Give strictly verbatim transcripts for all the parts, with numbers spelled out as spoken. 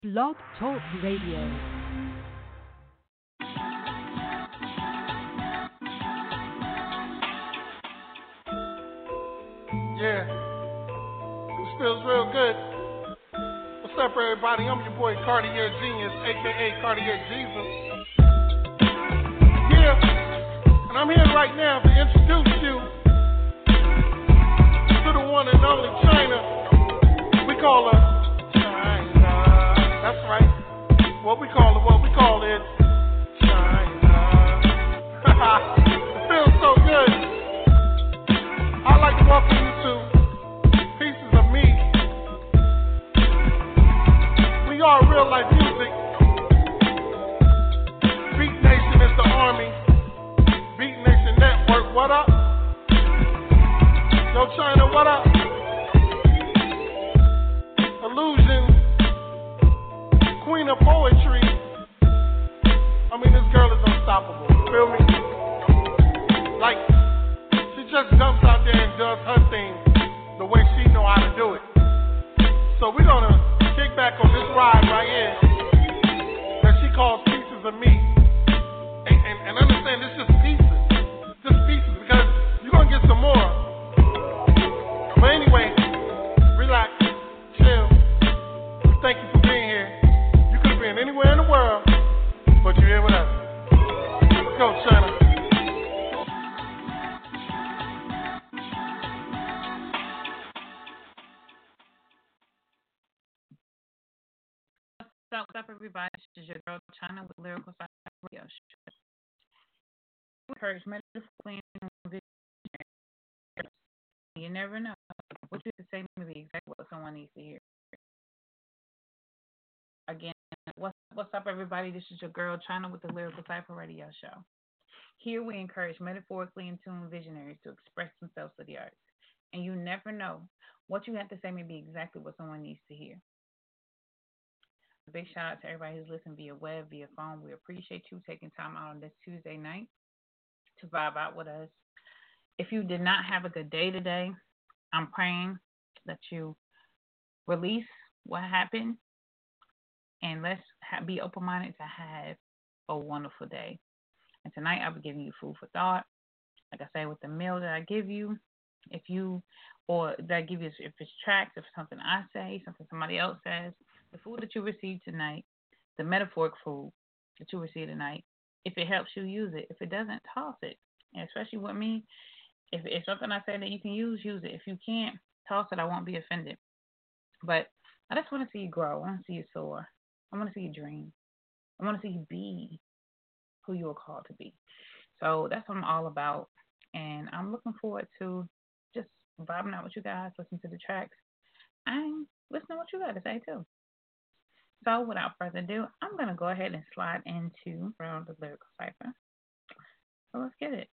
Blog Talk Radio. Yeah, this feels real good. What's up, everybody? I'm your boy Cartier Genius, aka Cartier Jesus. Yeah, and I'm here right now to introduce you to the one and only China. We call her China. That's right. What we call it, what we call it, China. It feels so good. I'd like to welcome you to Pieces of Me. We are real life music. Beat Nation is the army. Beat Nation Network, what up? Yo, China, what up? Illusion, Queen of Poetry. I mean, this girl is unstoppable. You feel me? Like, she just jumps out there and does her thing the way she know how to do it. So we're gonna kick back on this ride right here that she calls Pieces of Me. And, and, and understand it's just pieces. Just pieces, because you're gonna get some more. But anyway, relax, chill. We thank you for being here. You could have been anywhere in the world, but you're here with us. Let's go, China. What's up, everybody? This is your girl China with Lyrical Side Radio Show. Encouragement, you never know what you can say to be exactly what someone needs to hear. Again, what's what's up, everybody? This is your girl China with the Lyrical Cipher Radio Show. Here we encourage metaphorically in tune visionaries to express themselves to the arts. And you never know what you have to say may be exactly what someone needs to hear. A big shout out to everybody who's listening via web, via phone. We appreciate you taking time out on this Tuesday night to vibe out with us. If you did not have a good day today, I'm praying that you release what happened and let's ha- be open-minded to have a wonderful day. And tonight I'll be giving you food for thought. Like I say, with the meal that I give you, if you, or that I give you, if it's tracks, if it's something I say, something somebody else says, the food that you receive tonight, the metaphoric food that you receive tonight, if it helps you, use it. If it doesn't, toss it. And especially with me, if it's something I say that you can use, use it. If you can't, toss it. I won't be offended. But I just want to see you grow. I want to see you soar. I want to see you dream. I want to see you be who you are called to be. So that's what I'm all about. And I'm looking forward to just vibing out with you guys, listening to the tracks, and listening to what you got to say too. So without further ado, I'm going to go ahead and slide into Round the Lyrical Cipher. So let's get it.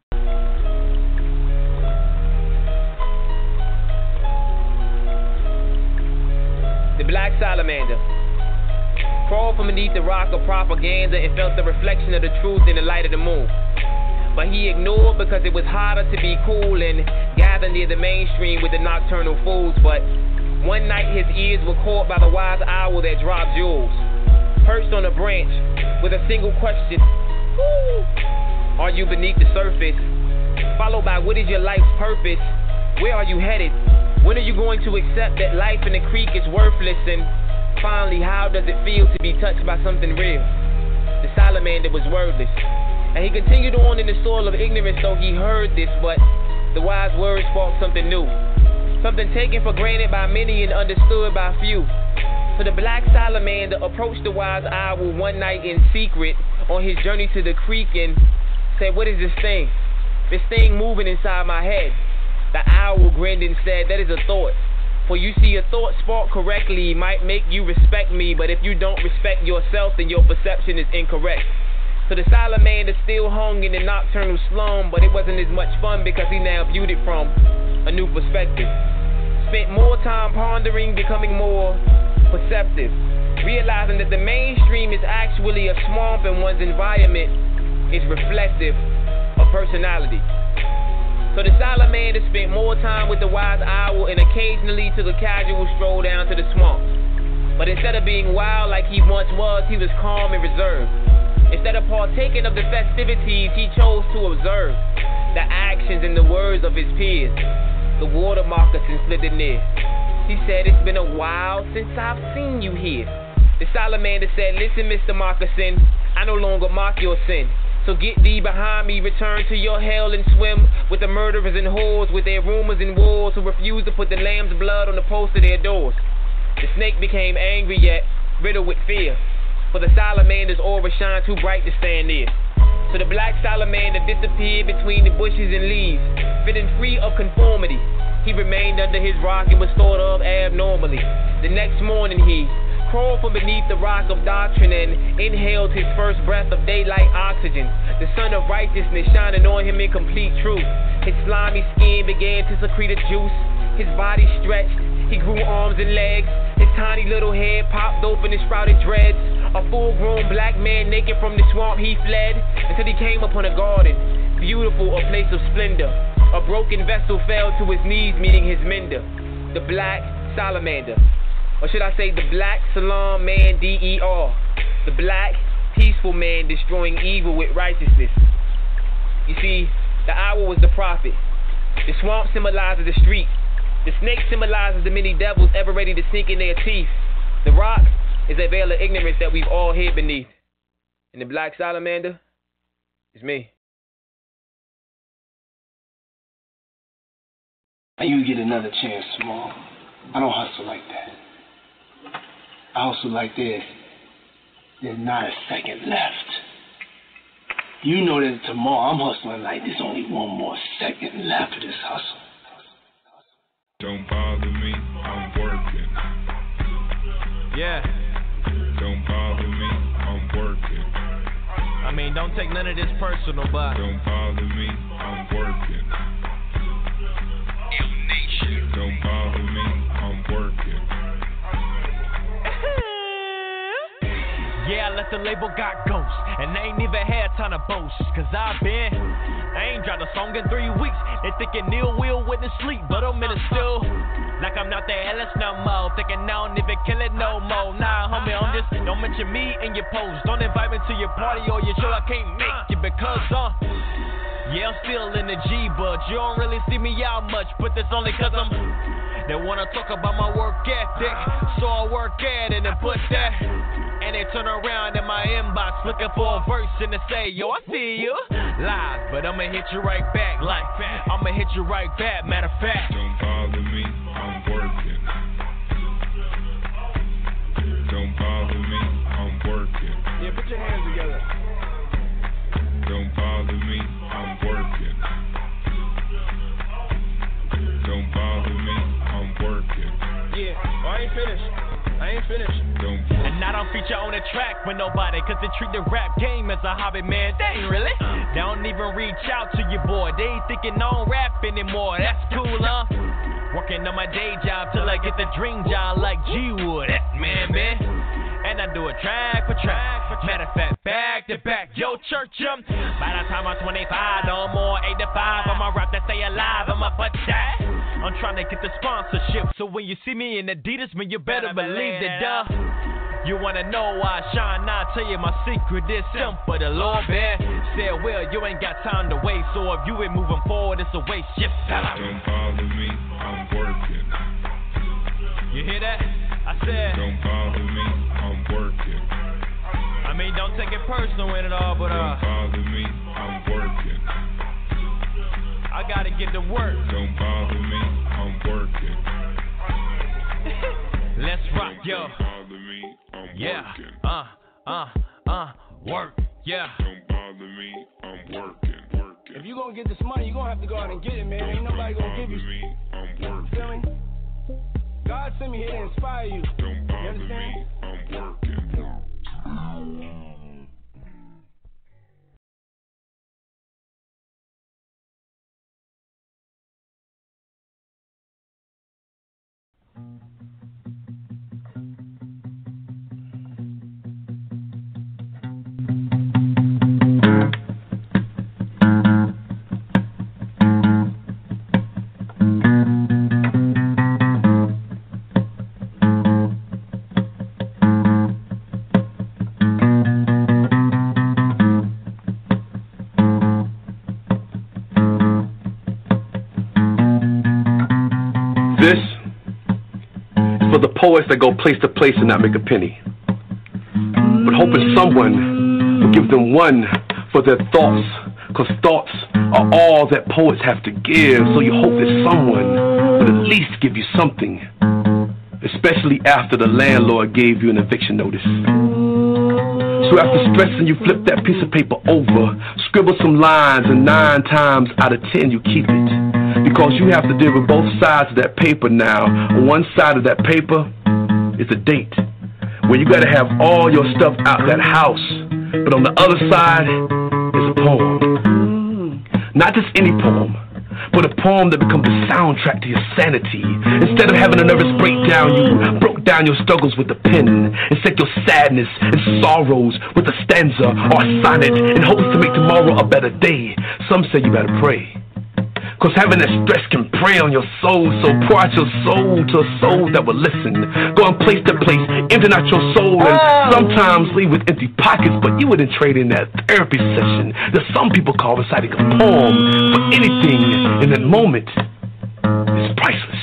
The Black Salamander crawled from beneath the rock of propaganda and felt the reflection of the truth in the light of the moon. But he ignored because it was harder to be cool and gather near the mainstream with the nocturnal fools. But one night his ears were caught by the wise owl that dropped jewels, perched on a branch with a single question: Woo! Are you beneath the surface? Followed by, what is your life's purpose? Where are you headed? When are you going to accept that life in the creek is worthless? And finally, how does it feel to be touched by something real? The salamander was wordless, and he continued on in the soil of ignorance, though he heard this, but the wise words sparked something new. Something taken for granted by many and understood by few. So the black salamander approached the wise owl one night in secret on his journey to the creek and said, what is this thing? This thing moving inside my head. The owl grinned and said, that is a thought. For you see, a thought sparked correctly might make you respect me, but if you don't respect yourself, then your perception is incorrect. So the salamander still hung in the nocturnal slum, but it wasn't as much fun because he now viewed it from a new perspective. Spent more time pondering, becoming more perceptive, realizing that the mainstream is actually a swamp and one's environment is reflective of personality. So the salamander spent more time with the wise owl and occasionally took a casual stroll down to the swamp. But instead of being wild like he once was, he was calm and reserved. Instead of partaking of the festivities, he chose to observe the actions and the words of his peers. The water moccasin slid near. He said, it's been a while since I've seen you here. The salamander said, listen, Mister Moccasin, I no longer mock your sin. So get thee behind me, return to your hell and swim with the murderers and whores, with their rumors and wars, who refuse to put the lamb's blood on the post of their doors. The snake became angry yet riddled with fear, for the salamander's aura shined too bright to stand near. So the black salamander disappeared between the bushes and leaves, feeling free of conformity. He remained under his rock and was thought of abnormally. The next morning he crawled from beneath the rock of doctrine and inhaled his first breath of daylight oxygen. The sun of righteousness shining on him in complete truth. His slimy skin began to secrete a juice. His body stretched. He grew arms and legs. His tiny little head popped open and sprouted dreads. A full-grown black man naked from the swamp he fled until he came upon a garden, beautiful, a place of splendor. A broken vessel fell to his knees, meeting his mender, the black salamander. Or should I say the black salam man, D E R. The black, peaceful man destroying evil with righteousness. You see, the owl was the prophet. The swamp symbolizes the street. The snake symbolizes the many devils ever ready to sink in their teeth. The rock is a veil of ignorance that we've all hid beneath. And the black salamander is me. And you get another chance tomorrow. I don't hustle like that. I hustle like this. There's not a second left. You know that tomorrow I'm hustling like there's only one more second left of this hustle. Don't bother me, I'm working. Yeah. Don't bother me, I'm working. I mean, don't take none of this personal, but don't bother me, I'm working. Don't bother me, I'm working. Yeah, I let the label got ghosts, and I ain't even had time to boast. Cause I've been, I ain't dropped a song in three weeks. They thinking Neil will went to sleep, but I'm in it still. Like I'm not the Ellis no more. Thinking I don't even kill it no more. Nah, homie, I'm just, don't mention me in your post. Don't invite me to your party or your show. I can't make it because, uh, yeah, I'm still in the G, but you don't really see me out much. But that's only cause I'm, they wanna talk about my work ethic, so I work at it and put that. And they turn around in my inbox looking for a verse and they say, yo, I see you live, but I'ma hit you right back. Like, I'ma hit you right back, matter of fact. Don't bother me, I'm working. Don't bother me, I'm working. Yeah, put your hands together. Don't bother me, I'm working. Don't bother me, I'm working. Yeah, well, I ain't finished. I ain't finished. Don't And I don't feature on the track with nobody, cause they treat the rap game as a hobby, man. They ain't really. They don't even reach out to your boy. They ain't thinking I don't rap anymore. That's cool, huh? Working on my day job till I get the dream job like G Wood. Man, man. And I do it track for track. Matter of fact, back to back. Yo, church, um. By the time I'm twenty-five, no more eight to five. I'ma rap that stay alive. I'ma put that. I'm trying to get the sponsorship. So when you see me in Adidas, man, you better believe that, duh. You wanna know why I shine? Now I tell you my secret is simple. The Lord been said, well, you ain't got time to waste. So if you ain't moving forward, it's a waste. Yes, don't bother me, I'm working. You hear that? I said, don't bother me, I'm working. I mean, don't take it personal in it all, but uh, don't bother me, I'm working. I gotta get to work. Don't bother me, I'm working. Let's rock, yo. Don't bother me, I'm yeah. working. Uh, uh, uh, work, yeah. Don't bother me, I'm working, working. If you gonna get this money, you gonna have to go out and get it, man. Don't Ain't nobody gonna give you. Me, I'm working. Feel me? God sent me here to inspire you. Don't bother you understand? me, I'm working. poets that go place to place and not make a penny, but hoping someone will give them one for their thoughts, cause thoughts are all that poets have to give. So you hope that someone will at least give you something, especially after the landlord gave you an eviction notice. So after stressing, you flip that piece of paper over, scribble some lines, and nine times out of ten you keep it, because you have to deal with both sides of that paper now. On one side of that paper is a date, where you gotta have all your stuff out that house, but on the other side is a poem. Not just any poem, but a poem that becomes the soundtrack to your sanity. Instead of having a nervous breakdown, you broke down your struggles with a pen, and said your sadness and sorrows with a stanza or a sonnet in hopes to make tomorrow a better day. Some say you better pray, cause having that stress can prey on your soul. So pour out your soul to a soul that will listen, going place to place, emptying out your soul, and sometimes leave with empty pockets. But you wouldn't trade in that therapy session that some people call reciting a poem for anything in that moment. Is priceless.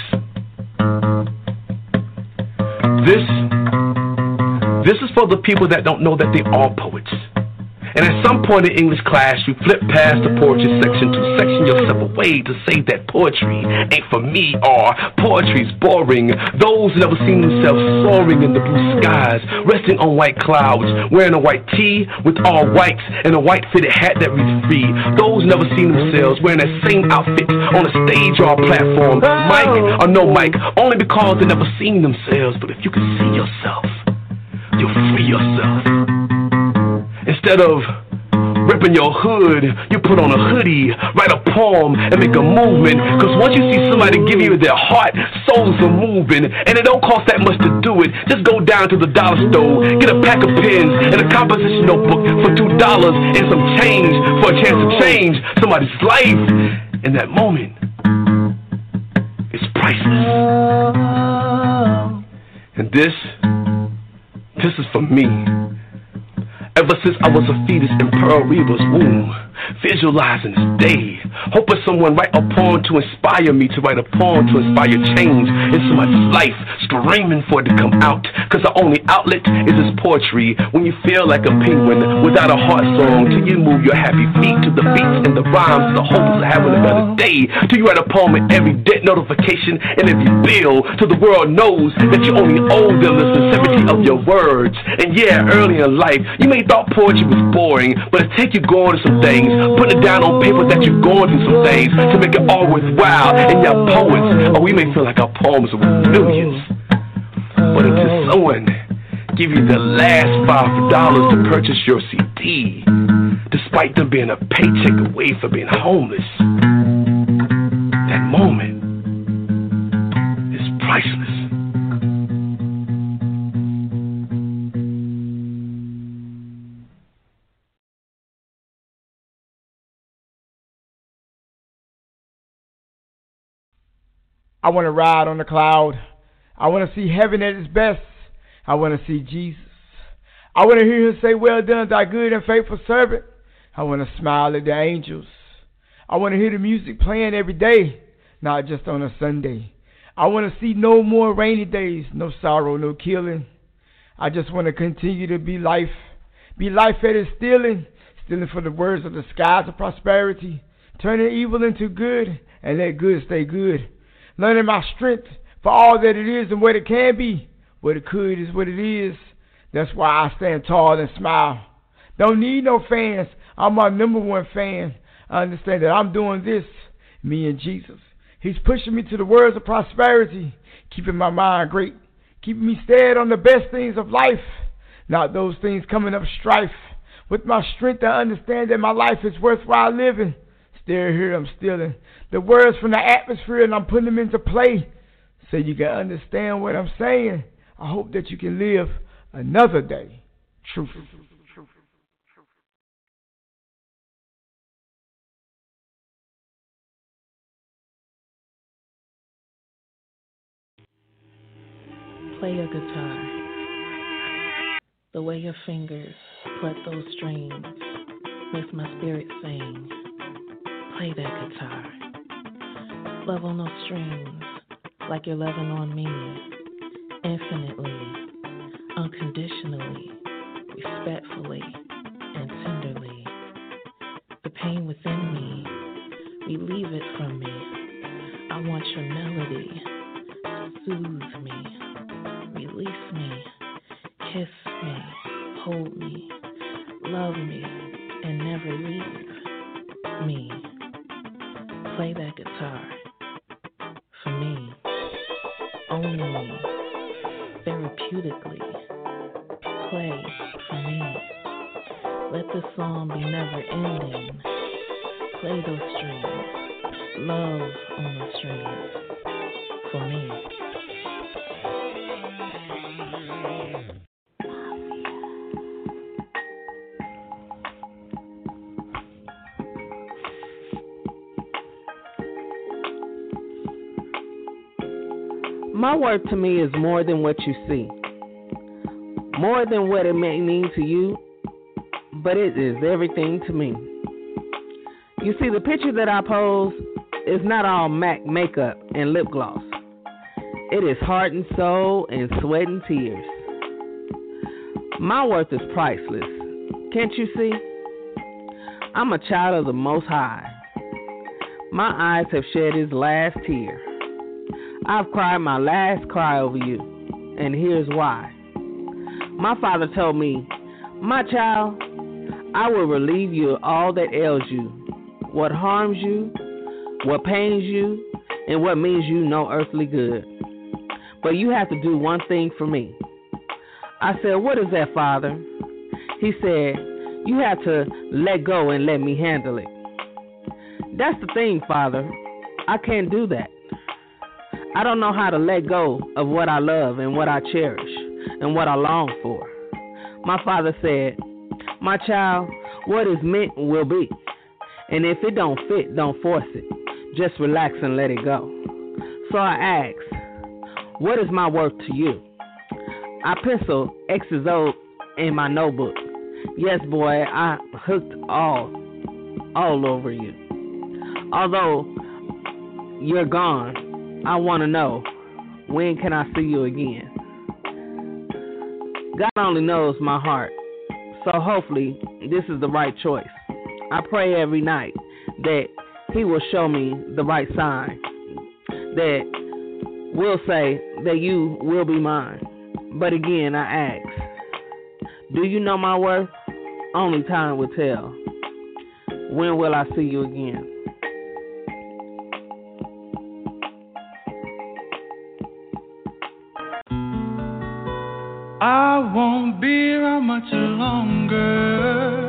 This, this is for the people that don't know that they are poets. And at some point in English class, you flip past the poetry section to section yourself away to say that poetry ain't for me, or poetry's boring. Those who never seen themselves soaring in the blue skies, resting on white clouds, wearing a white tee with all whites and a white fitted hat that reads free. Those who never seen themselves wearing that same outfit on a stage or a platform, mic or no mic, only because they never seen themselves. But if you can see yourself, you'll free yourself. Instead of ripping your hood, you put on a hoodie, write a poem, and make a movement. Cause once you see somebody give you their heart, souls are moving, and it don't cost that much to do it. Just go down to the dollar store, get a pack of pens and a composition notebook for two dollars and some change for a chance to change somebody's life. In that moment, it's priceless. And this, this is for me. Ever since I was a fetus in Pearl Reba's womb, visualizing this day, hoping someone write a poem to inspire me to write a poem to inspire change in somebody's life, screaming for it to come out, cause the only outlet is this poetry. When you feel like a penguin without a heart song, till you move your happy feet to the beats and the rhymes, the hopes of having a better day, till you write a poem in every debt notification and every bill, till the world knows that you only owe them the sincerity of your words. And yeah, early in life, you may thought poetry was boring, but it take you going to some things, putting it down on paper that you're going through some things to make it all worthwhile. And your poets, or we may feel like our poems are worth millions, but until someone give you the last five dollars to purchase your C D, despite them being a paycheck away from being homeless, that moment is priceless. I want to ride on the cloud. I want to see heaven at its best. I want to see Jesus. I want to hear him say, well done, thy good and faithful servant. I want to smile at the angels. I want to hear the music playing every day, not just on a Sunday. I want to see no more rainy days, no sorrow, no killing. I just want to continue to be life, be life that is stealing, stealing for the words of the skies of prosperity, turning evil into good and let good stay good. Learning my strength for all that it is and what it can be. What it could is what it is. That's why I stand tall and smile. Don't need no fans. I'm my number one fan. I understand that I'm doing this, me and Jesus. He's pushing me to the words of prosperity, keeping my mind great, keeping me stead on the best things of life, not those things coming up strife. With my strength, I understand that my life is worthwhile living. Still here, I'm stealing the words from the atmosphere and I'm putting them into play so you can understand what I'm saying. I hope that you can live another day. Truth. Play your guitar. The way your fingers pluck those strings makes my spirit sing. Play that guitar. Love on those strings like you're loving on me. infinitely, unconditionally, respectfully, and tenderly. The pain within me, relieve it from me. I want your melody to soothe me, release me, kiss me, hold me, love me, and never leave me. Play that guitar for me, only me, therapeutically. Play for me. Let the song be never ending. Play those strings, love on those strings for me. My work to me is more than what you see, more than what it may mean to you, but it is everything to me. You see, the picture that I pose is not all MAC makeup and lip gloss. It is heart and soul and sweat and tears. My worth is priceless. Can't you see? I'm a child of the Most High. My eyes have shed his last tear. I've cried my last cry over you, and here's why. My father told me, my child, I will relieve you of all that ails you, what harms you, what pains you, and what means you no earthly good. But you have to do one thing for me. I said, what is that, Father? He said, you have to let go and let me handle it. That's the thing, Father. I can't do that. I don't know how to let go of what I love and what I cherish and what I long for. My father said, my child, what is meant will be. And if it don't fit, don't force it. Just relax and let it go. So I asked, what is my worth to you? I penciled X's O in my notebook. Yes, boy, I hooked all, all over you. Although you're gone, I want to know, when can I see you again? God only knows my heart, so hopefully this is the right choice. I pray every night that he will show me the right sign, that will say that you will be mine. But again, I ask, do you know my worth? Only time will tell. When will I see you again? I won't be around much longer.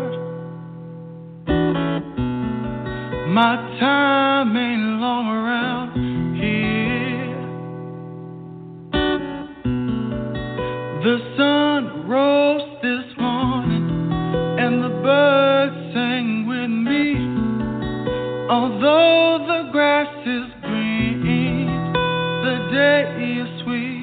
My time ain't long around here. The sun rose this morning and the birds sang with me. Although the grass is green, the day is sweet.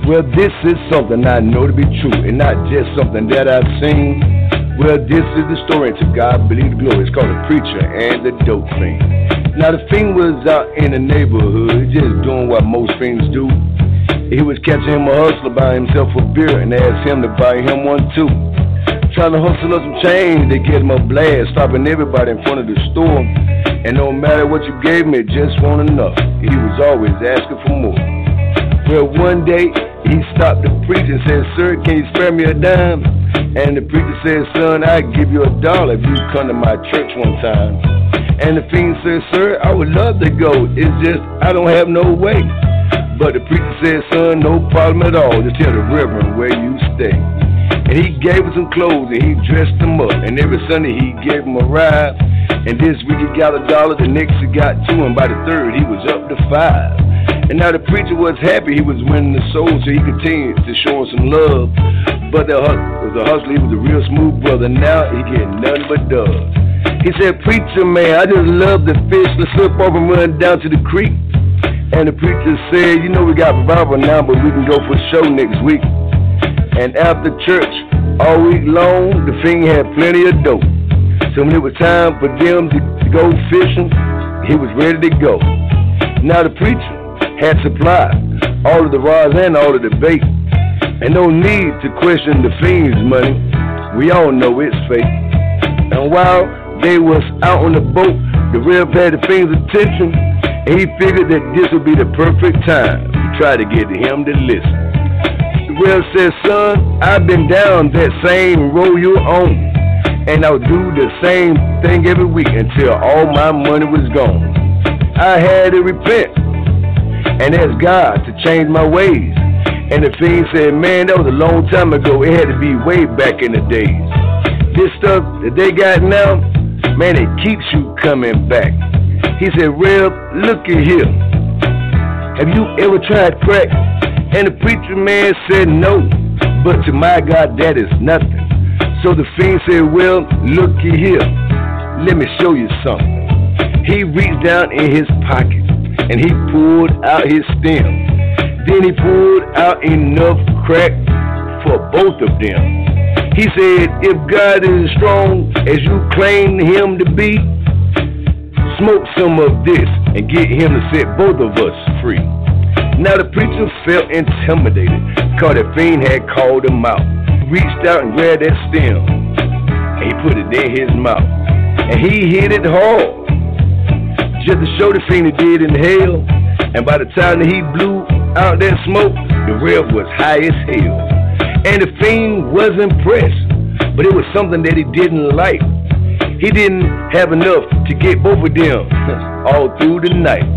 Well, this is something I know to be true, and not just something that I've seen. Well, this is the story, and to God be the glory. It's called The Preacher and the Dope Fiend. Now, the fiend was out in the neighborhood, just doing what most fiends do. He was catching him a hustler buying himself a beer, and asked him to buy him one too. Trying to hustle up some change, they get him a blast, stopping everybody in front of the store. And no matter what you gave me, just want enough. He was always asking for more. Well, one day, he stopped the preacher and said, "Sir, can you spare me a dime?" And the preacher said, "Son, I'll give you a dollar if you come to my church one time." And the fiend said, "Sir, I would love to go. It's just I don't have no way." But the preacher said, "Son, no problem at all. Just tell the reverend where you stay." And he gave him some clothes and he dressed him up. And every Sunday he gave him a ride. And this week he got a dollar, the next he got two, and by the third he was up to five. And now the preacher was happy, he was winning the soul, so he continued to show him some love. But the, hus- the hustler, he was a real smooth brother, now he getting nothing but dubs. He said, "Preacher, man, I just love the fish, let's slip off and run down to the creek." And the preacher said, "You know we got revival now, but we can go for show next week." And after church, all week long, the fiend had plenty of dope. So when it was time for them to, to go fishing, he was ready to go. Now the preacher had supplied all of the rods and all of the bait, and no need to question the fiend's money. We all know it's fake. And while they was out on the boat, the Rev had the fiend's attention, and he figured that this would be the perfect time to try to get him to listen. The Rev said, "Son, I've been down that same road you're on, and I'll do the same thing every week until all my money was gone. I had to repent and ask God to change my ways." And the fiend said, "Man, that was a long time ago. It had to be way back in the days. This stuff that they got now, man, it keeps you coming back." He said, "Rev, look at here. Have you ever tried crack?" And the preacher man said, "No, but to my God, that is nothing." So the fiend said, "Well, look at here. Let me show you something." He reached down in his pocket and he pulled out his stem. Then he pulled out enough crack for both of them. He said, "If God is as strong as you claim him to be, smoke some of this and get him to set both of us free." Now the preacher felt intimidated because the fiend had called him out. He reached out and grabbed that stem and he put it in his mouth. And he hit it hard, just to show the fiend he did inhale. And by the time that he blew out that smoke, the Rev was high as hell. And the fiend was impressed, but it was something that he didn't like. He didn't have enough to get both of them all through the night.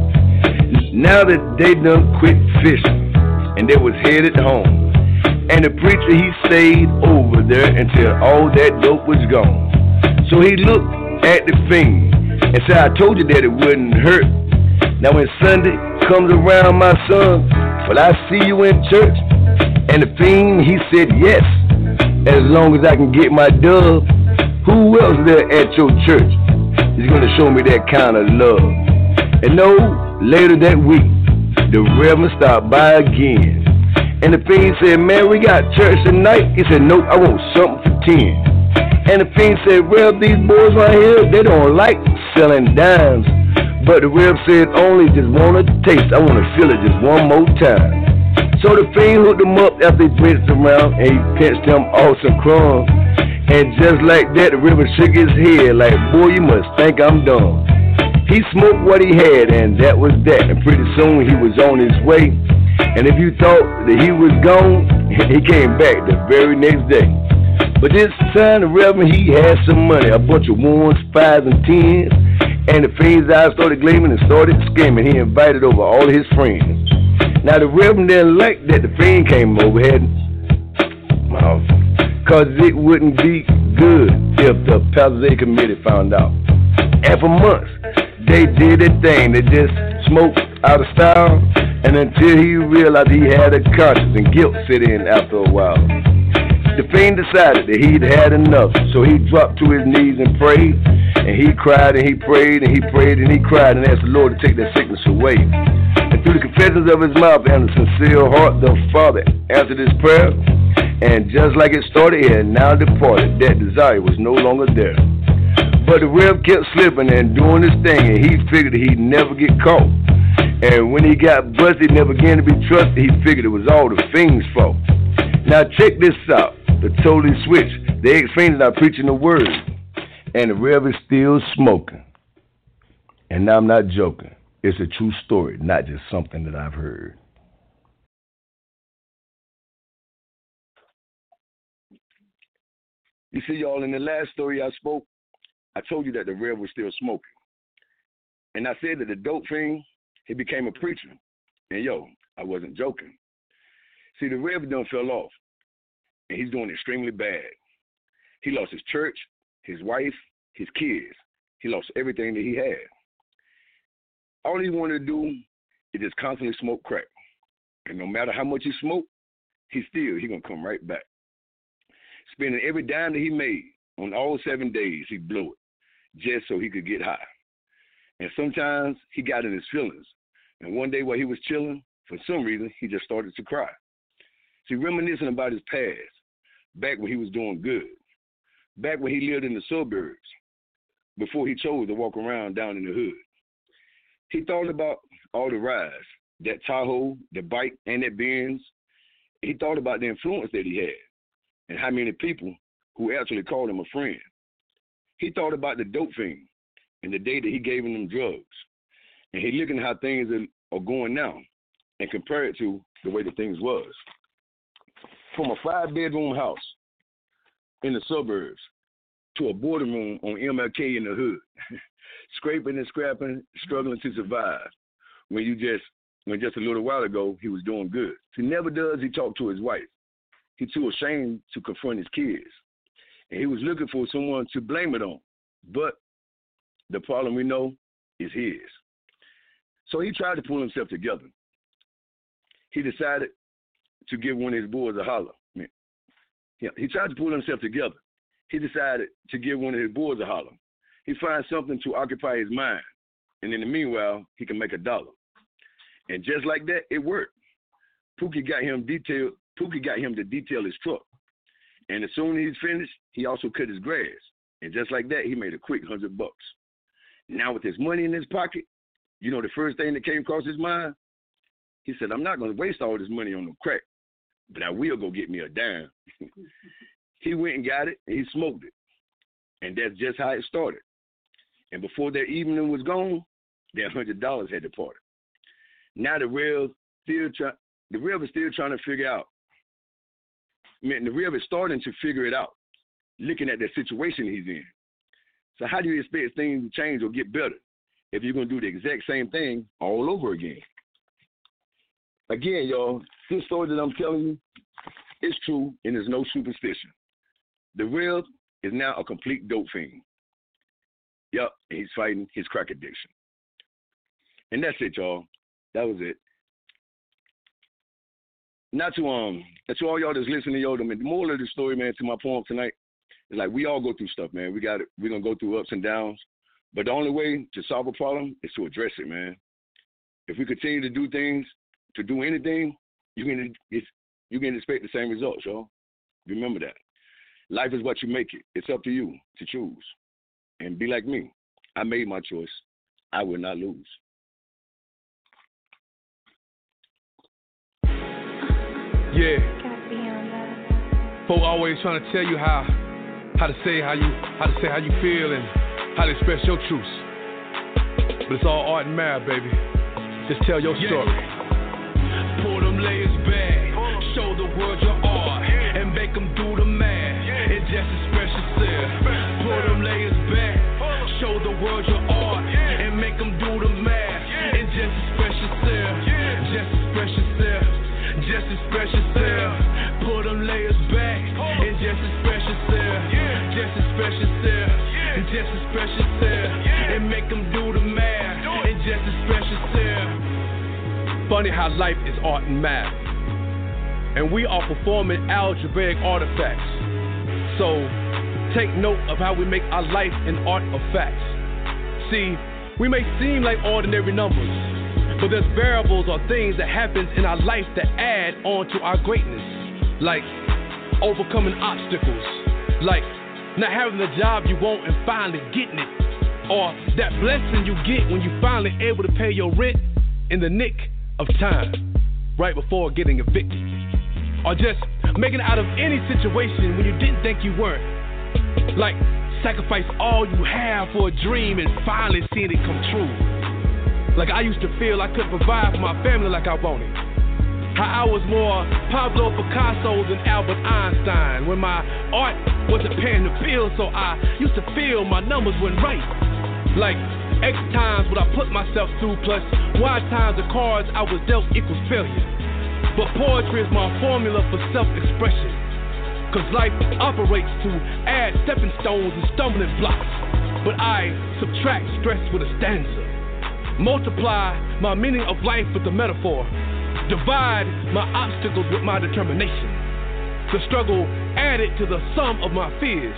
Now that they done quit fishing and they was headed home, and the preacher, he stayed over there until all that dope was gone. So he looked at the fiend and said, "I told you that it wouldn't hurt. Now when Sunday comes around, my son, will I see you in church?" And the fiend, he said, "Yes, as long as I can get my dove. Who else there at your church is going to show me that kind of love?" And no, later that week, the Reverend stopped by again. And the fiend said, "Man, we got church tonight." He said, "Nope, I want something for ten." And the fiend said, "Rev, these boys right here, they don't like selling dimes." But the Rev said, "Only just want a taste. I want to feel it just one more time." So the fiend hooked him up after he blitzed around and he pinched him off some crumbs. And just like that, the Reverend shook his head like, "Boy, you must think I'm dumb." He smoked what he had, and that was that. And pretty soon he was on his way. And if you thought that he was gone, he came back the very next day. But this time the Reverend, he had some money, a bunch of ones, fives, and tens. And the fiend's eyes started gleaming and started screaming. He invited over all his friends. Now the Reverend didn't like that the fiend came over here, because it wouldn't be good if the Palisade Committee found out. And for months, they did their thing. They just smoked out of style, and until he realized he had a conscience and guilt set in after a while. The fiend decided that he'd had enough, so he dropped to his knees and prayed, and he cried and he prayed and he prayed and he cried and asked the Lord to take that sickness away. And Through the confessions of his mouth and a sincere heart, the Father answered his prayer. And just like it started, he had now departed. That desire was no longer there. But the Rev kept slipping and doing his thing, and he figured he'd never get caught. And when he got busted, never again to be trusted, he figured it was all the Fiend's fault. Now check this out, the totally switch. The ex-Fiend is not preaching the word, and the Rev is still smoking. And I'm not joking. It's a true story, not just something that I've heard. You see, y'all, in the last story I spoke, I told you that the Rev was still smoking. And I said that the dope fiend, he became a preacher. And yo, I wasn't joking. See, the Rev done fell off, and he's doing extremely bad. He lost his church, his wife, his kids. He lost everything that he had. All he wanted to do is just constantly smoke crack. And no matter how much he smoked, he still, he gonna come right back. Spending every dime that he made on all seven days, he blew it just so he could get high. And sometimes he got in his feelings. And one day while he was chilling, for some reason, he just started to cry. See, reminiscing about his past, back when he was doing good, back when he lived in the suburbs, before he chose to walk around down in the hood. He thought about all the rides, that Tahoe, the bike, and that Benz. He thought about the influence that he had and how many people who actually called him a friend. He thought about the dope fiend and the day that he gave him them drugs. And he looking at how things are, are going now and compare it to the way that things was. From a five-bedroom house in the suburbs to a boarding room on M L K in the hood, scraping and scrapping, struggling to survive. When you just, when just a little while ago, he was doing good. He never does he talk to his wife. He's too ashamed to confront his kids. And he was looking for someone to blame it on. But the problem we know is his. So he tried to pull himself together. He decided to give one of his boys a holler. I mean, yeah, he tried to pull himself together. He decided to give one of his boys a holler. He finds something to occupy his mind. And in the meanwhile, he can make a dollar. And just like that, it worked. Pookie got him detailed. Pookie got him to detail his truck. And as soon as he's finished, he also cut his grass. And just like that, he made a quick hundred bucks. Now with his money in his pocket, you know the first thing that came across his mind? He said, I'm not going to waste all this money on no crack, but I will go get me a dime. He went and got it, and he smoked it. And that's just how it started. And before that evening was gone, that one hundred dollars had departed. Now the Rev still try, the Rev is still trying to figure out. I mean, the Rev is starting to figure it out, looking at the situation he's in. So how do you expect things to change or get better if you're going to do the exact same thing all over again? Again, y'all, this story that I'm telling you is true, and there's no superstition. The Rev is now a complete dope fiend. Yup, he's fighting his crack addiction. And that's it, y'all. That was it. Not to um, to all y'all that's listening, yo, the moral of the story, man, to my poem tonight is like we all go through stuff, man. We got it. We're gonna go through ups and downs, but the only way to solve a problem is to address it, man. If we continue to do things, to do anything, you can it's, you can expect the same results, y'all. Remember that. Life is what you make it. It's up to you to choose. And be like me. I made my choice. I will not lose. Yeah. Folk always trying to tell you how how to say how you how to say how you feel and how to express your truths. But it's all art and math, baby. Just tell your story. Yeah. Pull them layers back, show the world your art, and make them do the math, and just express yourself. Pull them layers back, show the world your art, and make them do the math, and just express yourself. Just express yourself. Just express yourself. Pull them layers back, and just express yourself. Just express yourself. And just express yourself. And make them do the math, and just express yourself. Funny how life is art and math, and we are performing algebraic artifacts. So take note of how we make our life an art of facts. See, we may seem like ordinary numbers, But there's variables or things that happens in our life that add on to our greatness. Like overcoming obstacles. Like not having the job you want and finally getting it. Or that blessing you get when you finally able to pay your rent in the nick of time, right before getting evicted. Or just making it out of any situation when you didn't think you weren't. Like sacrifice all you have for a dream and finally seeing it come true. Like I used to feel I couldn't provide for my family like I wanted. How I was more Pablo Picasso than Albert Einstein. When my art wasn't paying the bills, so I used to feel my numbers weren't right. Like X times what I put myself through plus Y times the cards I was dealt equals failure. But poetry is my formula for self-expression. Cause life operates to add stepping stones and stumbling blocks. But I subtract stress with a stanza. Multiply my meaning of life with a metaphor. Divide my obstacles with my determination. The struggle added to the sum of my fears.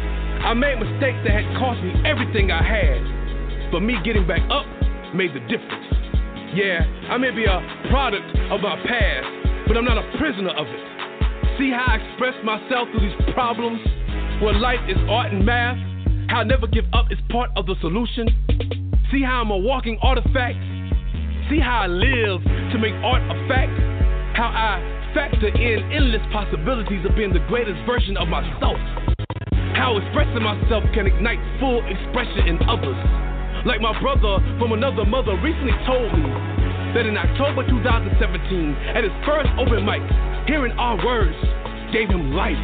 I made mistakes that had cost me everything I had. But me getting back up made the difference. Yeah, I may be a product of my past, but I'm not a prisoner of it. See how I express myself through these problems? Where life is art and math. How never give up is part of the solution. See how I'm a walking artifact? See how I live to make art a fact? How I factor in endless possibilities of being the greatest version of myself. How expressing myself can ignite full expression in others. Like my brother from another mother recently told me that in October two thousand seventeen, at his first open mic, hearing our words gave him life.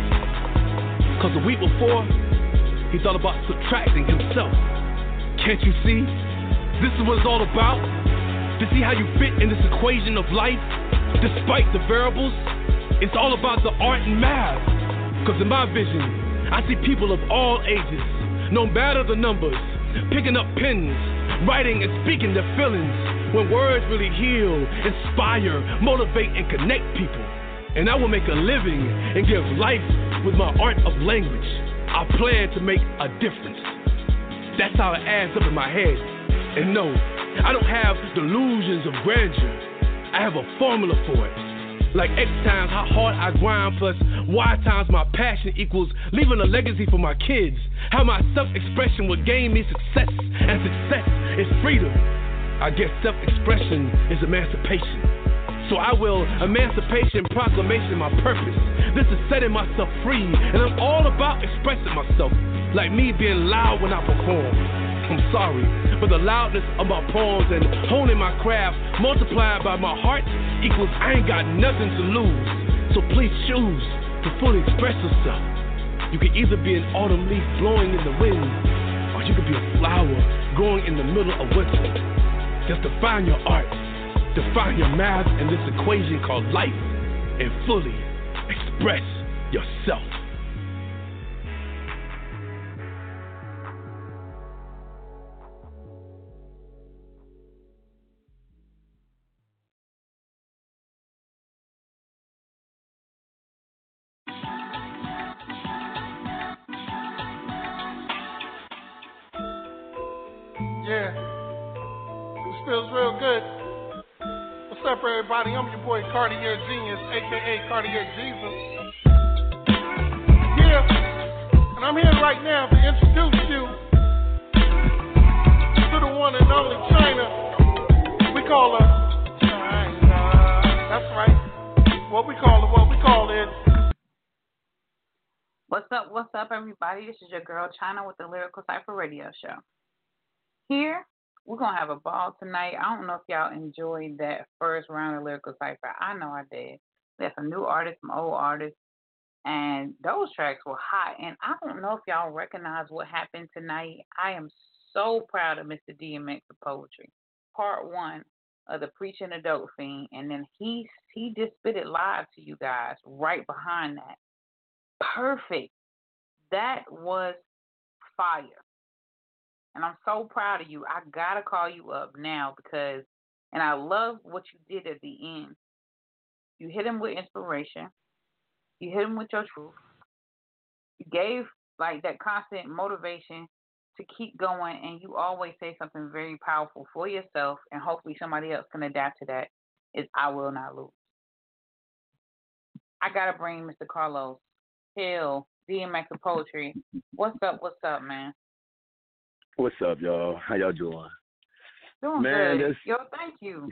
Cause the week before, he thought about subtracting himself. Can't you see? This is what it's all about. To see how you fit in this equation of life, despite the variables, it's all about the art and math. Cause in my vision, I see people of all ages, no matter the numbers, picking up pens, writing and speaking their feelings, when words really heal, inspire, motivate, and connect people. And I will make a living and give life with my art of language. I plan to make a difference. That's how it adds up in my head. And no, I don't have delusions of grandeur. I have a formula for it. Like X times how hard I grind plus Y times my passion equals leaving a legacy for my kids. How my self-expression will gain me success, and success is freedom. I guess self-expression is emancipation. So I will emancipation proclamation my purpose. This is setting myself free, and I'm all about expressing myself. Like me being loud when I perform. I'm sorry, but the loudness of my poems and honing my craft multiplied by my heart equals I ain't got nothing to lose. So please choose to fully express yourself. You can either be an autumn leaf blowing in the wind, or you could be a flower growing in the middle of winter. Just define your art, define your math in this equation called life, and fully express yourself. Yeah, this feels real good. What's up, everybody? I'm your boy Cartier Genius, aka Cartier Jesus. Yeah, and I'm here right now to introduce you to the one and only China. We call her China. That's right. What we call her, what we call it. What's up, what's up, everybody? This is your girl China with the Lyrical Cypher Radio Show. Here, we're going to have a ball tonight. I don't know if y'all enjoyed that first round of Lyrical Cypher. I know I did. There's some new artists, some old artists, and those tracks were hot. And I don't know if y'all recognize what happened tonight. I am so proud of Mister D M X for poetry. Part one of the Preaching the Dope Fiend, and then he, he just spit it live to you guys right behind that. Perfect. That was fire. And I'm so proud of you. I got to call you up now because, and I love what you did at the end. You hit him with inspiration. You hit him with your truth. You gave, like, that constant motivation to keep going, and you always say something very powerful for yourself, and hopefully somebody else can adapt to that, is I will not lose. I got to bring Mister Carlos Hill, D M X of Poetry. What's up, what's up, man? What's up, y'all? How y'all doing? Doing man, good. This... Yo, thank you.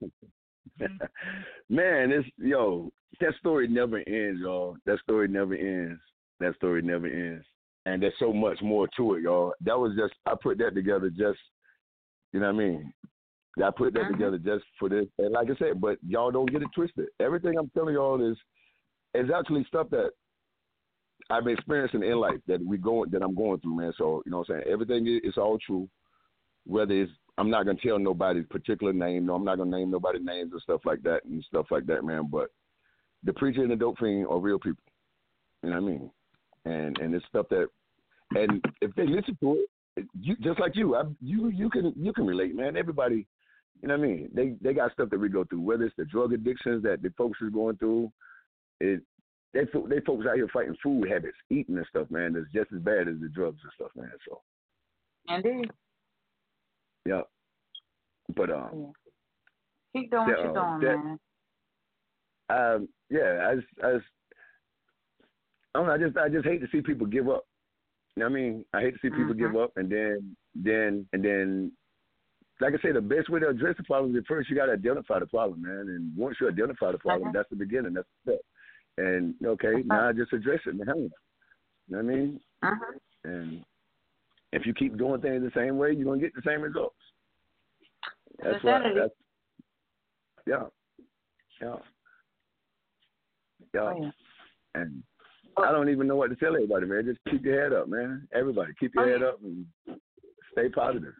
Man, this, yo, that story never ends, y'all. That story never ends. That story never ends. And there's so much more to it, y'all. That was just, I put that together just, you know what I mean? I put that mm-hmm. together just for this. And like I said, but y'all don't get it twisted. Everything I'm telling y'all is, is actually stuff that I've been experiencing in life that we going, that I'm going through, man. So, you know what I'm saying? Everything is, is all true. Whether it's, I'm not going to tell nobody's particular name. No, I'm not going to name nobody's names and stuff like that and stuff like that, man. But the preacher and the dope fiend are real people. You know what I mean? And and it's stuff that, and if they listen to it, you, just like you, I, you you can you can relate, man. Everybody, you know what I mean? They they got stuff that we go through, whether it's the drug addictions that the folks is going through. It they they folks out here fighting food habits, eating and stuff, man. That's just as bad as the drugs and stuff, man. So. Indeed. Yeah. But um. Keep doing what uh, you're doing, that, man. Um. Yeah. I just, I just, I don't know. I just I just hate to see people give up. You know what I mean? I hate to see people mm-hmm. give up, and then then and then, like I say, the best way to address the problem is first you got to identify the problem, man. And once you identify the problem, okay. that's the beginning. That's the step. And okay, okay. now I just address it, man. You know what I mean? Mm-hmm. And if you keep doing things the same way, you're gonna get the same results. That's why. That's, yeah. Yeah. Yeah. Oh, yeah. And I don't even know what to tell everybody, man. Just keep your head up, man. Everybody, keep your oh, head yeah. up and stay positive.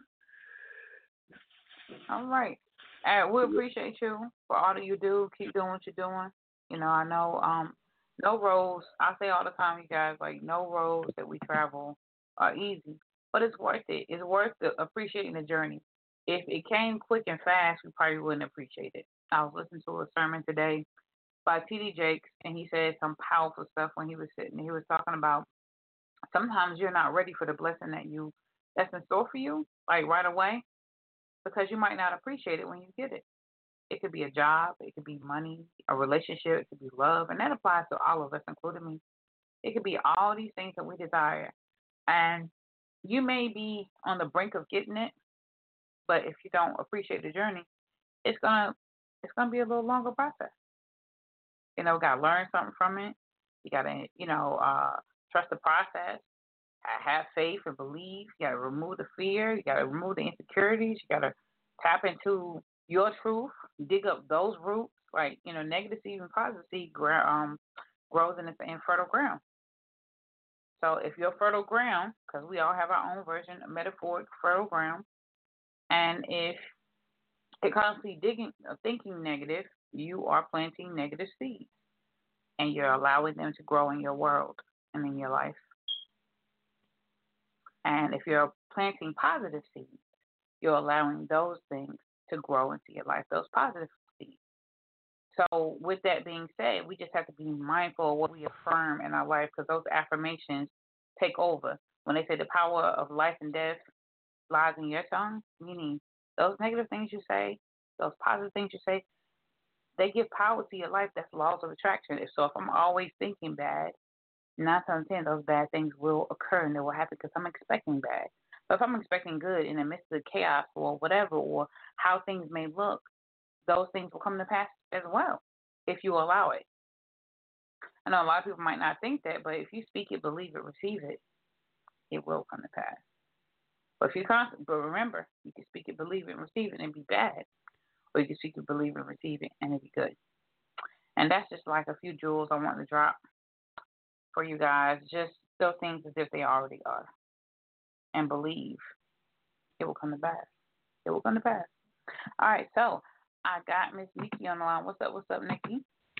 All right. Uh, we appreciate you for all that you do. Keep doing what you're doing. You know, I know um, no roads, I say all the time, you guys, like no roads that we travel are easy, but it's worth it. It's worth the, appreciating the journey. If it came quick and fast, we probably wouldn't appreciate it. I was listening to a sermon today by T D Jakes, and he said some powerful stuff when he was sitting. He was talking about sometimes you're not ready for the blessing that you that's in store for you, like right away, because you might not appreciate it when you get it. It could be a job, it could be money, a relationship, it could be love, and that applies to all of us, including me. It could be all these things that we desire, and you may be on the brink of getting it, but if you don't appreciate the journey, it's gonna it's gonna be a little longer process. You know, gotta learn something from it. You gotta, you know, uh, trust the process. Have faith and believe. You gotta remove the fear. You gotta remove the insecurities. You gotta tap into your truth. Dig up those roots. Like, you know, negative seed and positive seed um, grows in, in fertile ground. So if you're fertile ground, because we all have our own version of metaphoric fertile ground, and if you're constantly digging, thinking negative, you are planting negative seeds, and you're allowing them to grow in your world and in your life. And if you're planting positive seeds, you're allowing those things to grow into your life, those positive seeds. So with that being said, we just have to be mindful of what we affirm in our life, because those affirmations take over. When they say the power of life and death lies in your tongue, meaning those negative things you say, those positive things you say, they give power to your life. That's laws of attraction. So if I'm always thinking bad, nine times ten, those bad things will occur and they will happen because I'm expecting bad. But if I'm expecting good in the midst of chaos or whatever, or how things may look, those things will come to pass as well if you allow it. I know a lot of people might not think that, but if you speak it, believe it, receive it, it will come to pass. But if you constant, but remember, you can speak it, believe it, and receive it, and be bad, or you can speak it, believe it, receive it, and it be good. And that's just like a few jewels I want to drop for you guys. Just those things as if they already are, and believe it will come to pass. It will come to pass. All right, so I got Miss Nikki on the line. What's up? What's up, Nikki?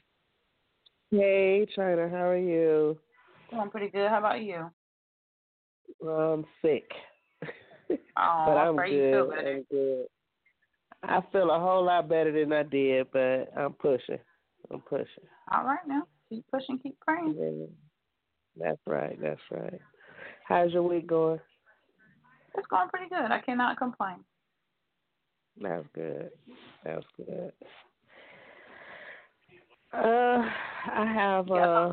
Hey, China. How are you? Doing pretty good. How about you? Well, I'm sick. Oh, but I'm I good. you feel better. I'm good. I feel a whole lot better than I did, but I'm pushing. I'm pushing. All right, now. Keep pushing. Keep praying. Yeah. That's right. That's right. How's your week going? It's going pretty good. I cannot complain. That's good. That's good. Uh, I have uh,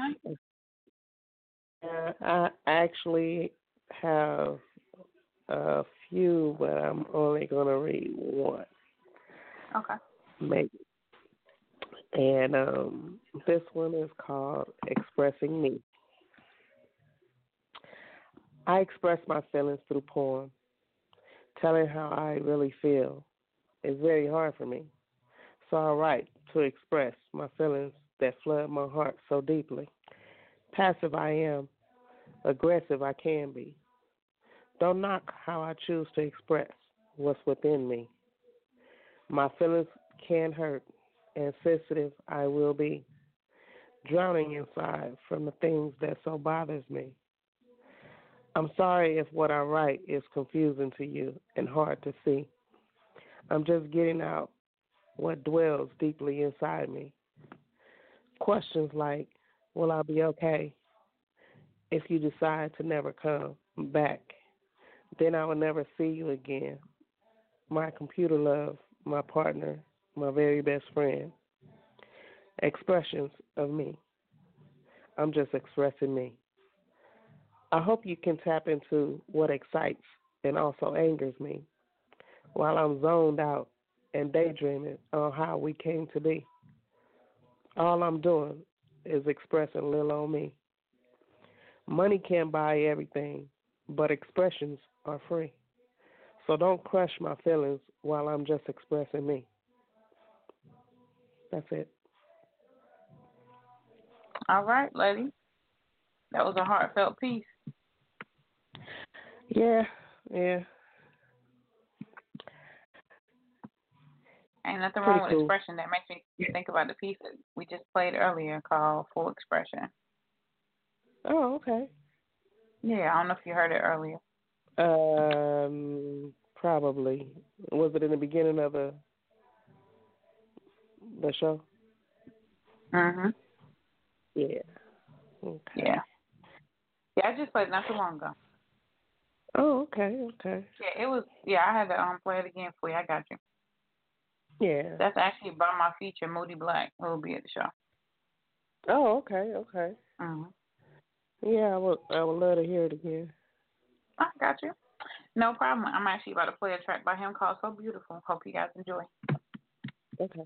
uh, I actually have a few, but I'm only gonna read one. Okay. Maybe. And um, this one is called Expressing Me. I express my feelings through poem. Telling how I really feel is very hard for me. So I write to express my feelings that flood my heart so deeply. Passive I am, aggressive I can be. Don't knock how I choose to express what's within me. My feelings can hurt, and sensitive I will be, drowning inside from the things that so bothers me. I'm sorry if what I write is confusing to you and hard to see. I'm just getting out what dwells deeply inside me. Questions like, will I be okay if you decide to never come back? Then I will never see you again. My computer love, my partner, my very best friend. Expressions of me. I'm just expressing me. I hope you can tap into what excites and also angers me while I'm zoned out and daydreaming on how we came to be. All I'm doing is expressing little on me. Money can't buy everything, but expressions are free. So don't crush my feelings while I'm just expressing me. That's it. All right, lady. That was a heartfelt piece. Yeah, yeah. Ain't nothing Pretty wrong with cool. expression. That makes me think about the piece that we just played earlier called Full Expression. Oh, okay. Yeah, I don't know if you heard it earlier. Um, probably. Was it in the beginning of the the show? Mhm. Yeah. Okay. Yeah. Yeah, I just played it not too long ago. Oh, okay, okay. Yeah, it was. Yeah, I had to um play it again for you. I got you. Yeah. That's actually by my feature, Moody Black, who will be at the show. Oh, okay, okay. Mhm. Yeah, I would. I would love to hear it again. I got you. No problem. I'm actually about to play a track by him called So Beautiful. Hope you guys enjoy. Okay.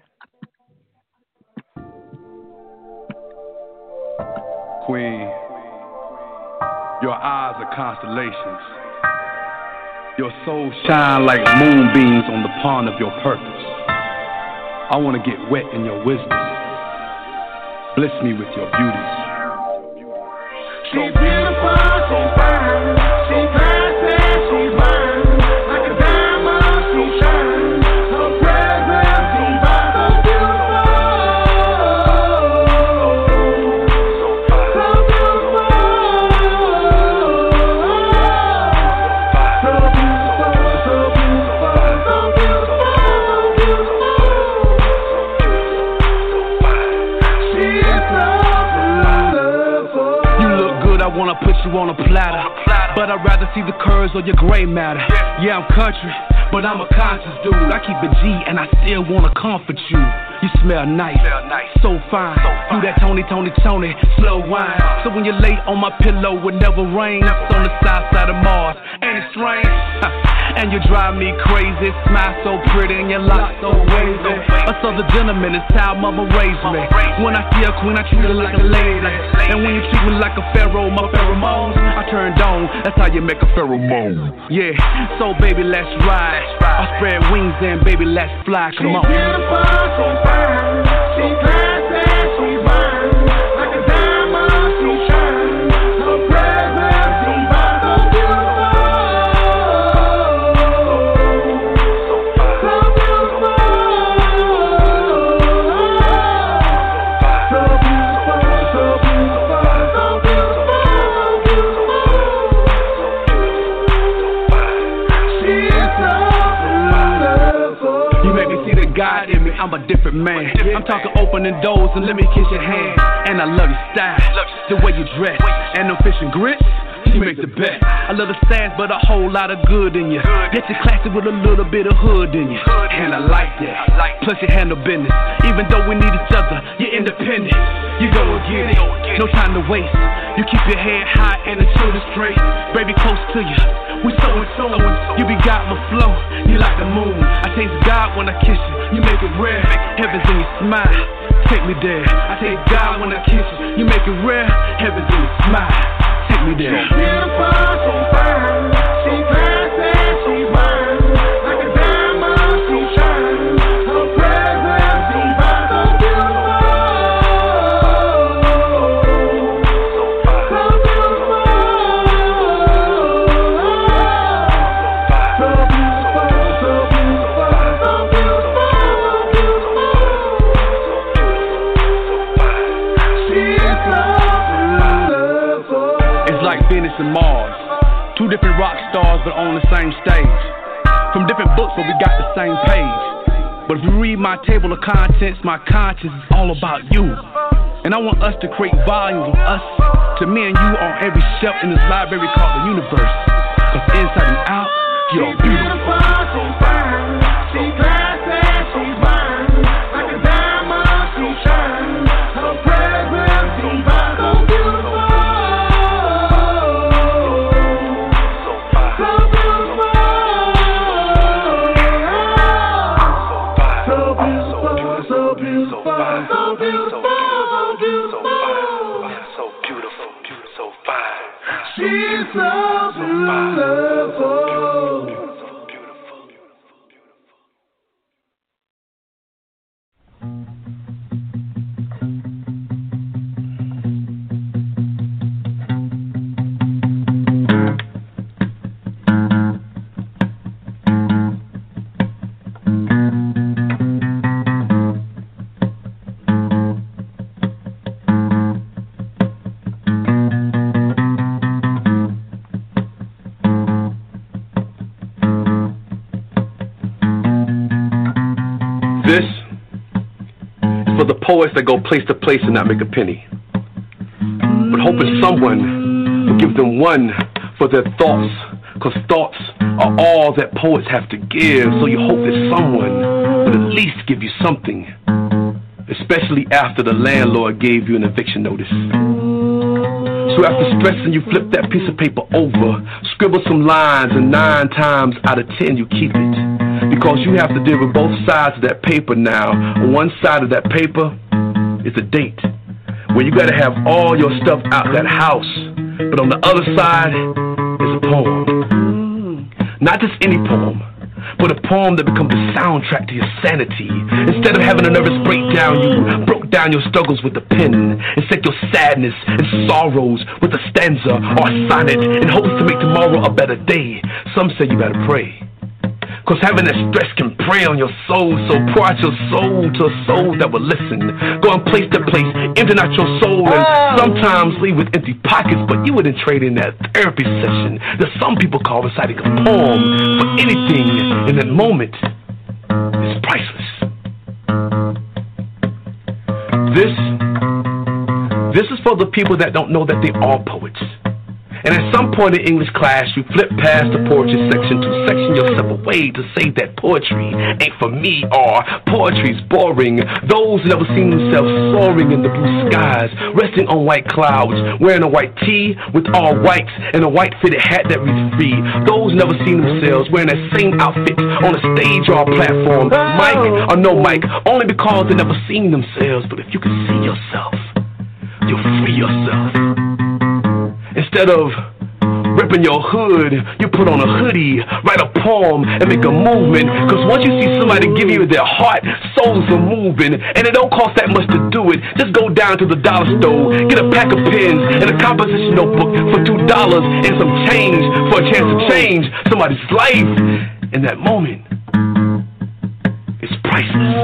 Queen, your eyes are constellations. Your soul shine like moonbeams on the pond of your purpose. I want to get wet in your wisdom. Bliss me with your beauty. She's beautiful, she's fine, she's classy, she's mine. Like a diamond, she shines. Her presence divine, so beautiful, so beautiful, so beautiful, so beautiful, so beautiful, she's so beautiful. You look good, I wanna put you on a platter. But I'd rather see the curves or your gray matter. Yeah, I'm country, but I'm a conscious dude. I keep it G and I still wanna comfort you. You smell nice, so fine. Do that Tony, Tony, Tony, slow wine. So when you're late on my pillow, it never rains. On the south side of Mars, ain't it strange? And you drive me crazy. Smile so pretty and your lock so wavy. A southern gentleman is how mama raised me. When I see a queen, I treat her like a lady. And when you treat me like a pharaoh, my pheromones, I turned on. That's how you make a pheromone. Yeah, so baby, let's ride. I spread wings and baby, let's fly. Come on. She's beautiful, she's fine, she's classy, she's mine. Like a diamond, she shines. Her presence divine, so beautiful, so beautiful, so beautiful, so beautiful, so beautiful, beautiful. She's so beautiful. You make me see the God in me, I'm a different man. I'm talking opening doors and let me kiss your hand. And I love your style, the way you dress, and them fish and grits. you make the bet. I love the sass, but a whole lot of good in you. Get you classy with a little bit of hood in you. And I like that. Plus you handle business. Even though we need each other, you're independent. You go and get it. No time to waste. You keep your head high and the shoulder straight. Baby, close to you. We so and so. You be God with flow. You like the moon. I taste God when I kiss you. You make it rare. Heaven's in your smile. Take me there. I take God when I kiss you. You make it rare. Heaven's in your smile. Take me there. She's beautiful, she's fine. She's classy, she's mine. Like a diamond, she shines. Her presence divine, so beautiful. So beautiful. So beautiful, so beautiful, so beautiful, beautiful. She's so beautiful. It's like Venus and Mars. Two different rock stars, but on the same stage. From different books, but we got the same page. But if you read my table of contents, my conscience is all about you. And I want us to create volumes of us to me and you on every shelf in this library called the universe. Cause inside and out, you're beautiful. She's fine, she's classy, she's mine. Like a diamond, she shines. Her presence divine, so beautiful. She's so beautiful. This is for the poets that go place to place and not make a penny, but hoping someone will give them one for their thoughts, cause thoughts are all that poets have to give. So you hope that someone will at least give you something, especially after the landlord gave you an eviction notice. So after stressing, you flip that piece of paper over, scribble some lines, and nine times out of ten you keep it. Because you have to deal with both sides of that paper now. On one side of that paper is a date, where you gotta have all your stuff out that house. But on the other side is a poem. Not just any poem, but a poem that becomes the soundtrack to your sanity. Instead of having a nervous breakdown, you broke down your struggles with a pen and set your sadness and sorrows with a stanza or a sonnet in hopes to make tomorrow a better day. Some say you gotta pray, cause having that stress can prey on your soul. So pour out your soul to a soul that will listen. Going place to place, emptying out your soul, and sometimes leave with empty pockets. But you wouldn't trade in that therapy session that some people call reciting a poem for anything in that moment. Is priceless. This, this is for the people that don't know that they are poets. And at some point in English class, you flip past the poetry section to section yourself away to say that poetry ain't for me, or poetry's boring. Those who never seen themselves soaring in the blue skies, resting on white clouds, wearing a white tee with all whites and a white fitted hat that reads free. Those who never seen themselves wearing that same outfit on a stage or a platform, mic or no mic, only because they never seen themselves. But if you can see yourself, you'll free yourself. Instead of ripping your hood, you put on a hoodie, write a poem, and make a movement. Cause once you see somebody give you their heart, souls are moving. And it don't cost that much to do it. Just go down to the dollar store, get a pack of pens and a composition notebook for two dollars and some change for a chance to change somebody's life. In that moment, it's priceless.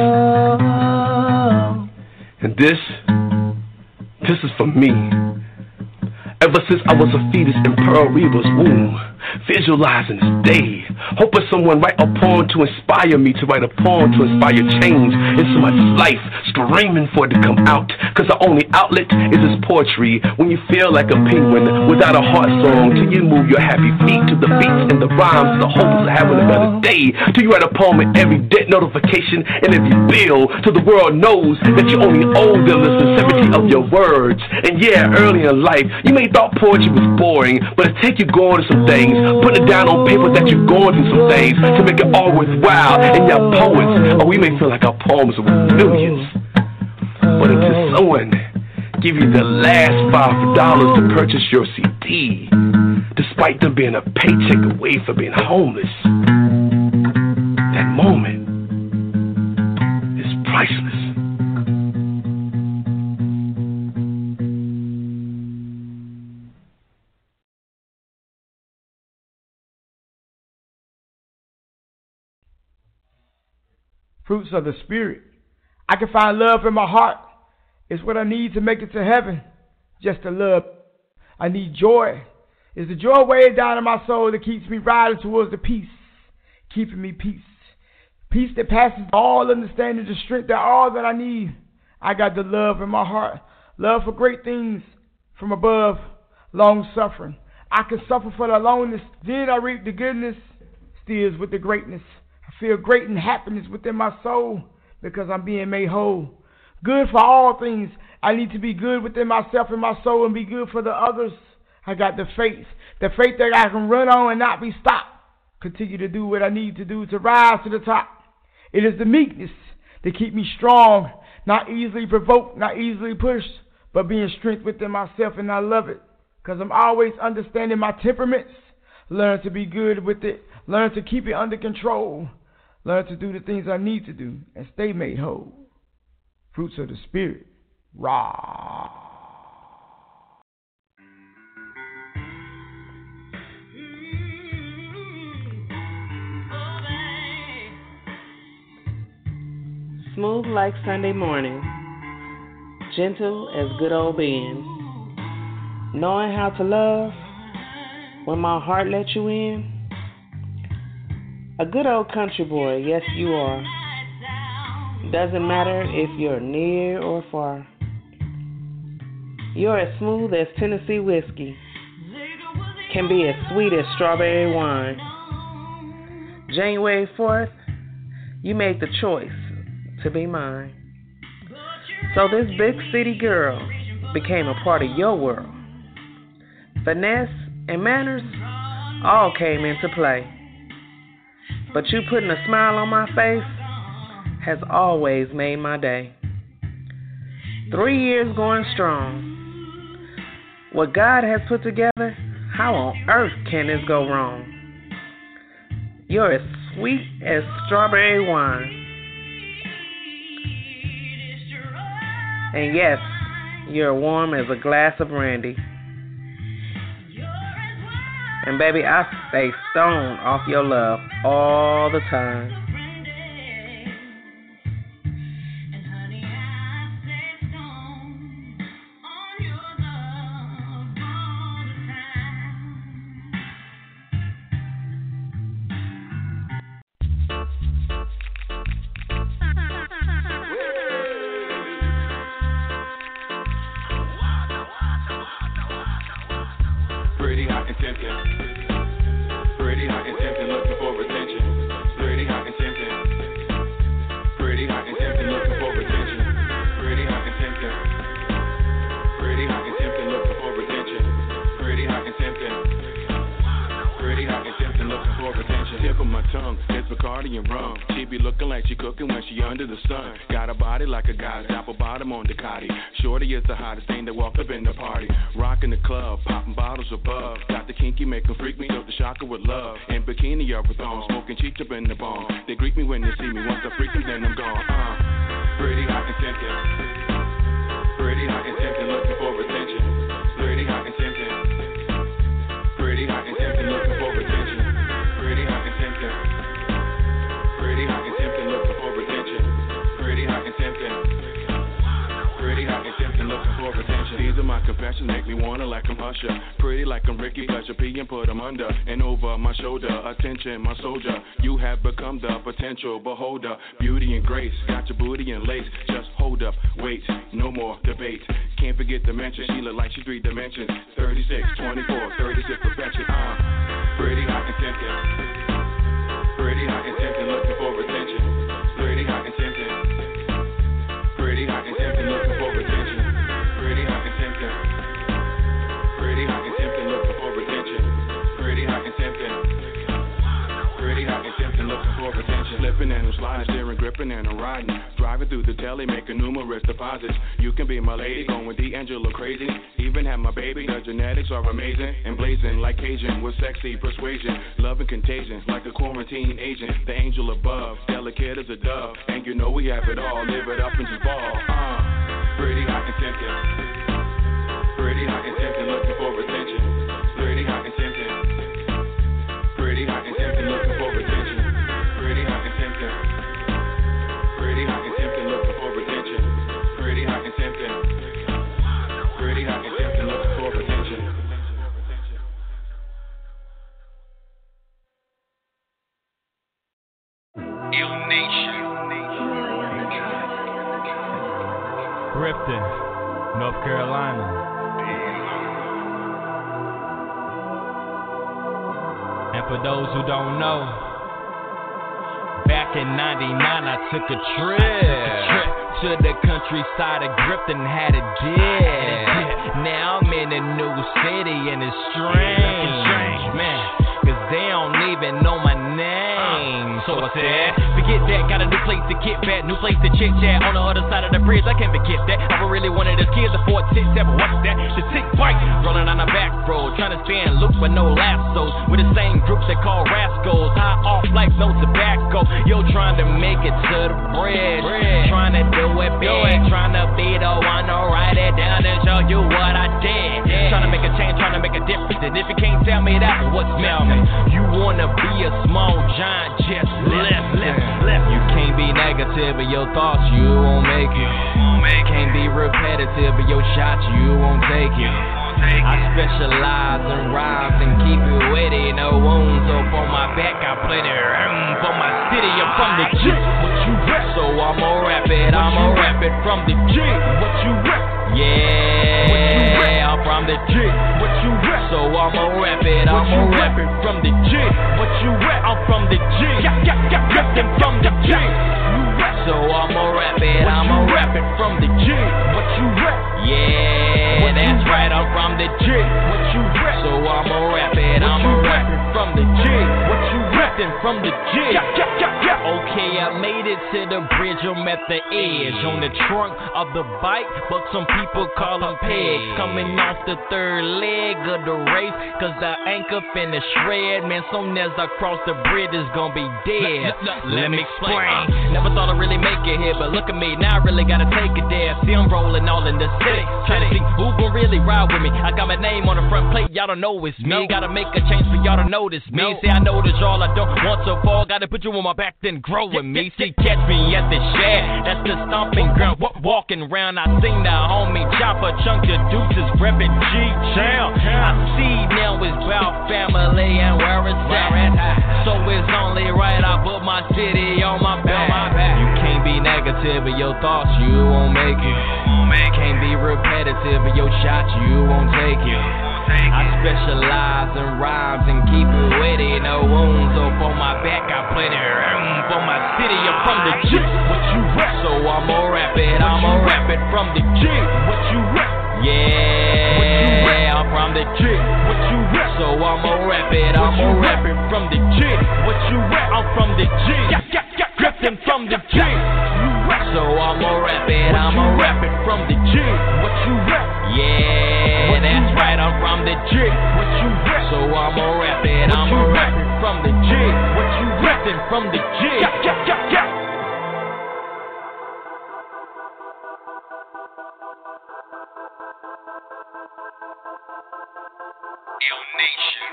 And this, this is for me. Ever since I was a fetus in Pearl Reba's womb, visualizing this day, Hoping someone write a poem to inspire me, to write a poem to inspire change in somebody's life. Screaming for it to come out, cause the only outlet is this poetry. When you feel like a penguin without a heart song, till you move your happy feet to the beats and the rhymes, the hopes of having a better day. Till you write a poem in every debt notification and every bill, till the world knows that you only owe them the sincerity of your words. And yeah, early in life, you may thought poetry was boring, but it take you going to some things, putting it down on paper that you're going through some things to make it all worthwhile. And your poets, oh, we may feel like our poems are worth millions, but until someone give you the last five dollars to purchase your C D, despite them being a paycheck away from being homeless, that moment is priceless. Fruits of the Spirit. I can find love in my heart. It's what I need to make it to heaven. Just to love. I need joy. It's the joy way down in my soul that keeps me riding towards the peace. Keeping me peace. Peace that passes all understanding, the strength that all that I need. I got the love in my heart. Love for great things from above. Long suffering. I can suffer for the loneliness. Then I reap the goodness. Still with the greatness. I feel great and happiness within my soul because I'm being made whole. Good for all things. I need to be good within myself and my soul and be good for the others. I got the faith. The faith that I can run on and not be stopped. Continue to do what I need to do to rise to the top. It is the meekness that keep me strong, not easily provoked, not easily pushed, but being strength within myself, and I love it because I'm always understanding my temperaments. Learn to be good with it. Learn to keep it under control. Learn to do the things I need to do and stay made whole. Fruits of the Spirit. Rah. Smooth like Sunday morning, gentle as good old being, knowing how to love when my heart let you in. A good old country boy, yes you are. Doesn't matter if you're near or far. You're as smooth as Tennessee whiskey, can be as sweet as strawberry wine. January fourth, you made the choice to be mine. So this big city girl became a part of your world. Finesse and manners all came into play. But you putting a smile on my face has always made my day. Three years going strong. What God has put together, how on earth can this go wrong? You're as sweet as strawberry wine. And yes, you're warm as a glass of brandy. And baby, I stay stoned off your love all the time. Pretty hot and tempting. Pretty hot and tempting, looking for attention. Pretty hot and tempting. Pretty hot and tempting, looking for attention. Pretty hot and tempting. Pretty hot and tempting, looking for attention. Pretty hot and tempting. Pretty hot and tempting, looking for attention. Tip of my tongue, it's Bacardi and rum. She be looking like she cooking when she under the sun. Got a body like a guy's apple bottom on Ducati. Shorty is the hottest thing that walked up in the party. Rocking the club, popping bottles above. Got the kinky, make 'em freak me, up the shocker with love. In bikini or with on, smoking cheeks up in the bone. They greet me when they see me, once I freak them, then I'm gone. Uh, pretty hot and tempting. Pretty hot and tempting, looking for attention. Pretty hot and tempting. Pretty hot and tempting, looking for attention. Pretty hot and tempting. Pretty hot and tempting, looking for attention. Pretty hot and tempting. Pretty hot and tempting, looking for attention. These are my confessions make me wanna like I'm Usher. Pretty like I'm Ricky Fletcher, P and put 'em under and over my shoulder. Attention, my soldier, you have become the potential beholder. Beauty and grace, got your booty and lace. Just hold up, wait, no more debate. Can't forget to mention, she look like she three dimensions. thirty-six, twenty-four, thirty-six perfection. Uh, pretty hot and tempting. Pretty hot and tempting, looking for attention. Pretty hot and tempting. Pretty hot and tempting, looking for attention. Pretty hot and tempting. Pretty hot and tempting, looking for attention. Pretty hot and tempting. Pretty hot and tempting, looking for attention. Slipping and I'm sliding, steering, gripping and I'm riding. Driving through the telly, making numerous deposits. You can be my lady, going D'Angelo crazy. Even have my baby, the genetics are amazing. And blazing like Cajun with sexy persuasion. Love and contagion, like a quarantine agent. The angel above, delicate as a dove. And you know we have it all, live it up and just ball. Uh, pretty hot and tempting. Pretty hot and tempting, looking for attention. Pretty hot and tempting. Pretty hot and tempting, looking for attention. Pretty hot and tempting. Pretty hot and tempting, looking for attention. Pretty hot and tempting. Pretty hot and tempting, looking for attention. Ill Nation. Ripton, North Carolina. And for those who don't know, back in ninety-nine I took a trip to the countryside of Grifton, had a dip. Now I'm in a new city and it's strange, man, cause they don't even know my name. So I said, forget that, got a new place to get back, new place to chit chat on the other side of the bridge. I can't forget that. I really wanted his kids a four six seven. What's that? The tick bike rolling on the back road, trying to spin loops with no lassos. With the same groups that call rascals, high off like no tobacco. Yo, trying to make it to the bridge, trying to do it big, trying to be the one to write it down and show you what I did. Trying to make a change, trying to make a difference. And if you can't tell me that, well, what's missing? You wanna be a small giant, just left, left, left. You can't be negative in your thoughts, you won't make it. Can't be repetitive in your shots, you won't take it. I specialize in rhymes and keep it witty, no wounds. So for my back, I play the um, for my city. I'm from the G. What you rap? So I'ma rap it. I'ma rap it from the G. What you rap? Yeah, I'm from the G. What you rap? So I'ma rap it. I'ma rap it from the G. What you rap? I'm from the G. Yeah, yeah, yeah, rapping from the G. So I'ma rap it. I'ma rap it from the G. What you rap? Yeah, that's right. I'm from the G. What you rap? So I'ma rap it. I'ma rap it from the G. What you rapping from the G? Yeah, yeah, yeah, yeah. Okay, I made it to the bridge. I'm at the edge on the trunk of the bike, but some people call them pegs. Coming off the third leg of the race, cause the anchor finna shred. Man, soon as I cross the bridge, it's gonna be dead. Let me explain. Never thought I'd really make it here, but look at me, now I really gotta take it there. See, I'm rolling all in the city, trying to see who gon' really ride with me. I got my name on the front plate, y'all don't know it's me. Gotta make a change for y'all to notice me. See, I know this y'all, I don't want to fall. Gotta put you on my back, then grow with me. See, catch me at the shed, that's the stomping ground. Walking around, I seen the homie Chopper, chunk the deuces, reppin' G-Town. I see now it's about family and where it's at. So it's only right I put my city on my back. You can't be negative in your thoughts, you won't make it. Can't be repetitive in your shots, you won't take it. I specialize in rhymes and keep it witty, no wounds. So for my back, I play the um, for my city, I'm from the G. What you rap? So I'ma rap it, I'ma rap it from the G. What you rap? Yeah, I'm from the G. What you rap? So I'ma rap it, I'ma rap it from the G. What you rap? I'm from the G. Yeah, yeah, yeah, rapping from the G. So I'ma rap it, I'ma rap it from the G. What you rap? Yeah, that's right, I'm from the G. What you rap? So I'ma rap it, I'ma rap it from the G. What you rapping from the G? Yeah, yeah, yeah, yeah. Ill Nation.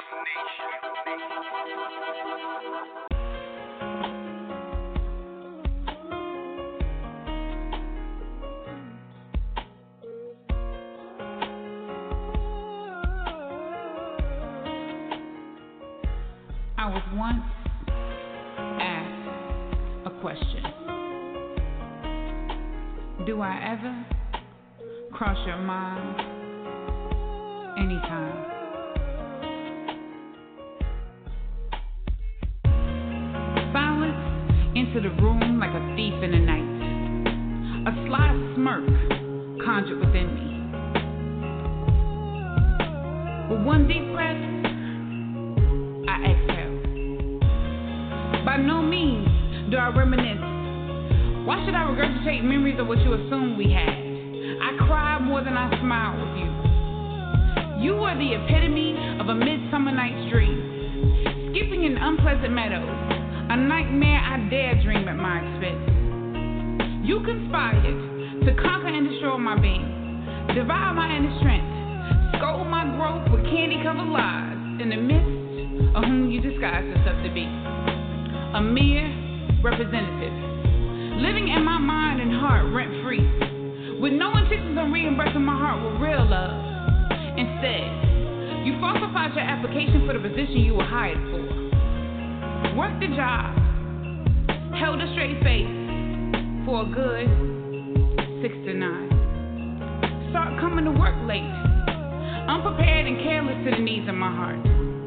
I was once asked a question. Do I ever cross your mind? Anytime. Silence entered the room like a thief in the night. A sly smirk conjured within me. With one deep breath, I exhale. By no means do I reminisce. Why should I regurgitate memories of what you assumed we had? I cried more than I smiled with you. You were the epitome of a midsummer night's dream. Skipping in unpleasant meadows, a nightmare I dare dream at my expense. You conspired to conquer and destroy my being, devour my inner strength, scold my growth with candy-covered lies in the midst of whom you disguised yourself to be. A mere representative, living in my mind and heart rent-free, with no intentions of reimbursing my heart with real love. Instead, you falsified your application for the position you were hired for. Worked the job, held a straight face for a good six to nine. Start coming to work late, unprepared and careless to the needs of my heart.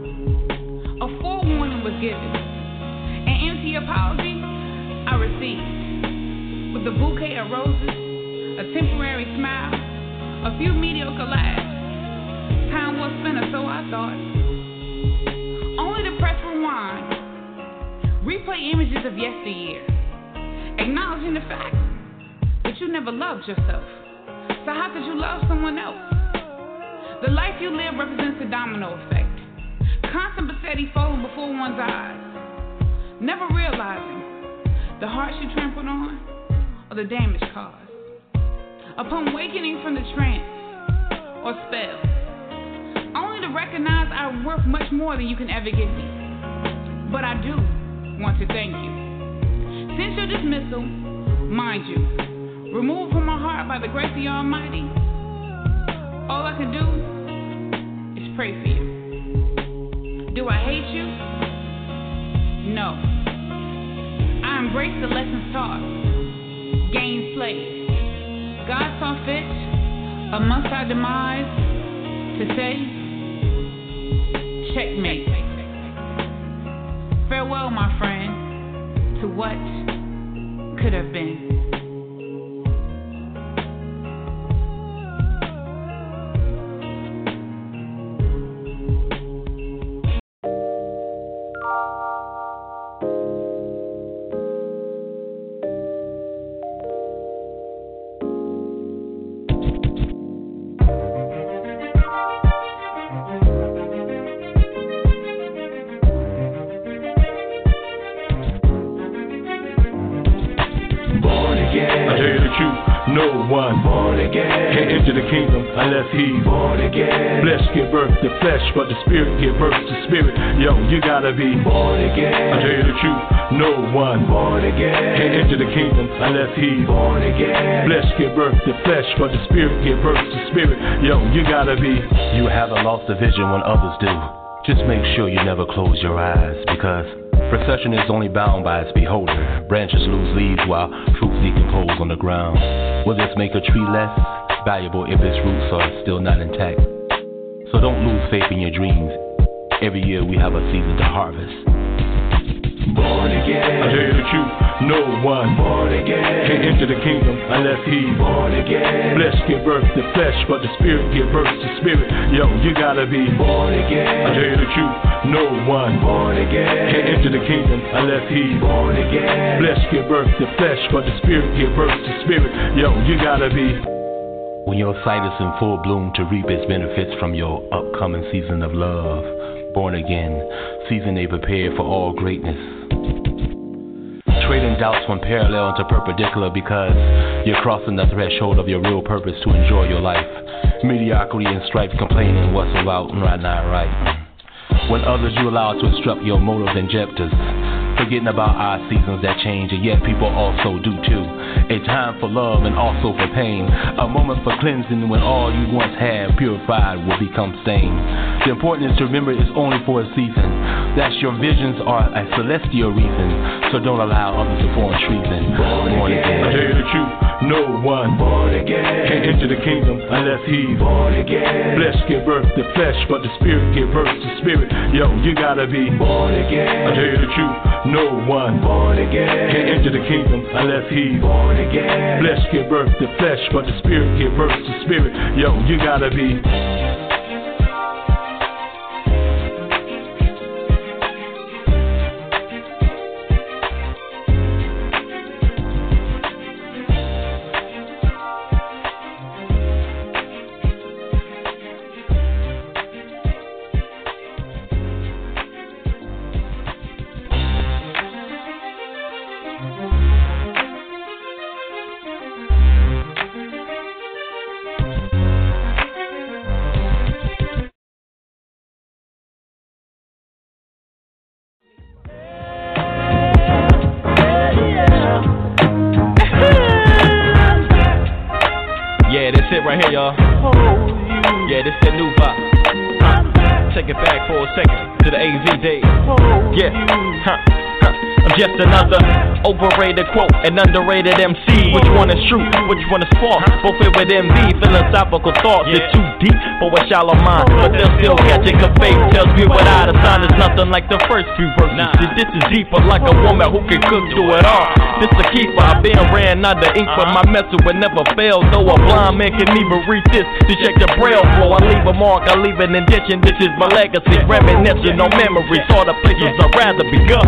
A forewarning was given, an empty apology I received. With a bouquet of roses, a temporary smile, a few mediocre laughs. Time well spent, or so I thought. Only to press rewind, replay images of yesteryear, acknowledging the fact that you never loved yourself. So how could you love someone else? The life you live represents a domino effect, constant but steady falling before one's eyes, never realizing the hearts you trampled on or the damage caused. Upon wakening from the trance or spell, only to recognize I'm worth much more than you can ever give me. But I do want to thank you. Since your dismissal, mind you, removed from my heart by the grace of the Almighty, all I can do is pray for you. Do I hate you? No. I embrace the lessons taught, gain slaves. God saw fit, amongst our demise, to say, checkmate. Farewell, my friend, to what could have been. No one born again can enter the kingdom unless he's born again. Flesh give birth to flesh, but the spirit give birth to spirit. Yo, you gotta be born again. I tell you the truth, no one born again can enter the kingdom unless he's born again. Flesh give birth to flesh, but the spirit give birth to spirit. Yo, you gotta be. You haven't lost the vision when others do. Just make sure you never close your eyes, because procession is only bound by its beholder. Branches lose leaves while fruits decompose on the ground. Will this make a tree less valuable if its roots are still not intact? So don't lose faith in your dreams. Every year we have a season to harvest. Born again. I tell you the truth, no one born again can enter the kingdom unless he's born again. Flesh give birth to flesh, but the spirit give birth to spirit. Yo, you gotta be born again. I tell you the truth, no one born again can enter the kingdom unless he's born again. Flesh give birth to flesh, but the spirit give birth to spirit. Yo, you gotta be. When your sight is in full bloom to reap its benefits from your upcoming season of love. Born again, season they prepared for all greatness. Trading doubts from parallel into perpendicular because you're crossing the threshold of your real purpose to enjoy your life. Mediocrity and strife complaining what's about and right not right. When others you allow to instruct your motive injectors, forgetting about our seasons that change, and yet people also do too. A time for love and also for pain. A moment for cleansing when all you once had purified will become stained. The important is to remember it's only for a season. That's your visions are a celestial reason. So don't allow others to form treason. Born, born again. I tell you the truth, no one born again can enter the kingdom unless he's born again. Flesh give birth to flesh, but the spirit give birth to spirit. Yo, you gotta be born again. I tell you the truth, no one born again can enter the kingdom unless he's born again. Flesh give birth to flesh, but the spirit give birth to spirit. Yo, you gotta be. Right here, y'all. Yeah, this that new vibe. Huh. Take it back for a second to the A Z days. Yeah, huh. huh. I'm just another overrated quote, an underrated M C. Which one is true? Which one is false? Both filled with envy, philosophical thoughts. It's too deep for a shallow mind, but they'll still catch it. Cause faith tells me without a sign is nothing like the first few verses. This is deeper, like a woman who can cook to it all. This the keeper. I've been ran out the ink, but my message would never fail. Though a blind man can even read this to check the braille flow. I leave a mark, I leave an indention. This is my legacy, reminiscing, no memories. All the places I'd rather be go.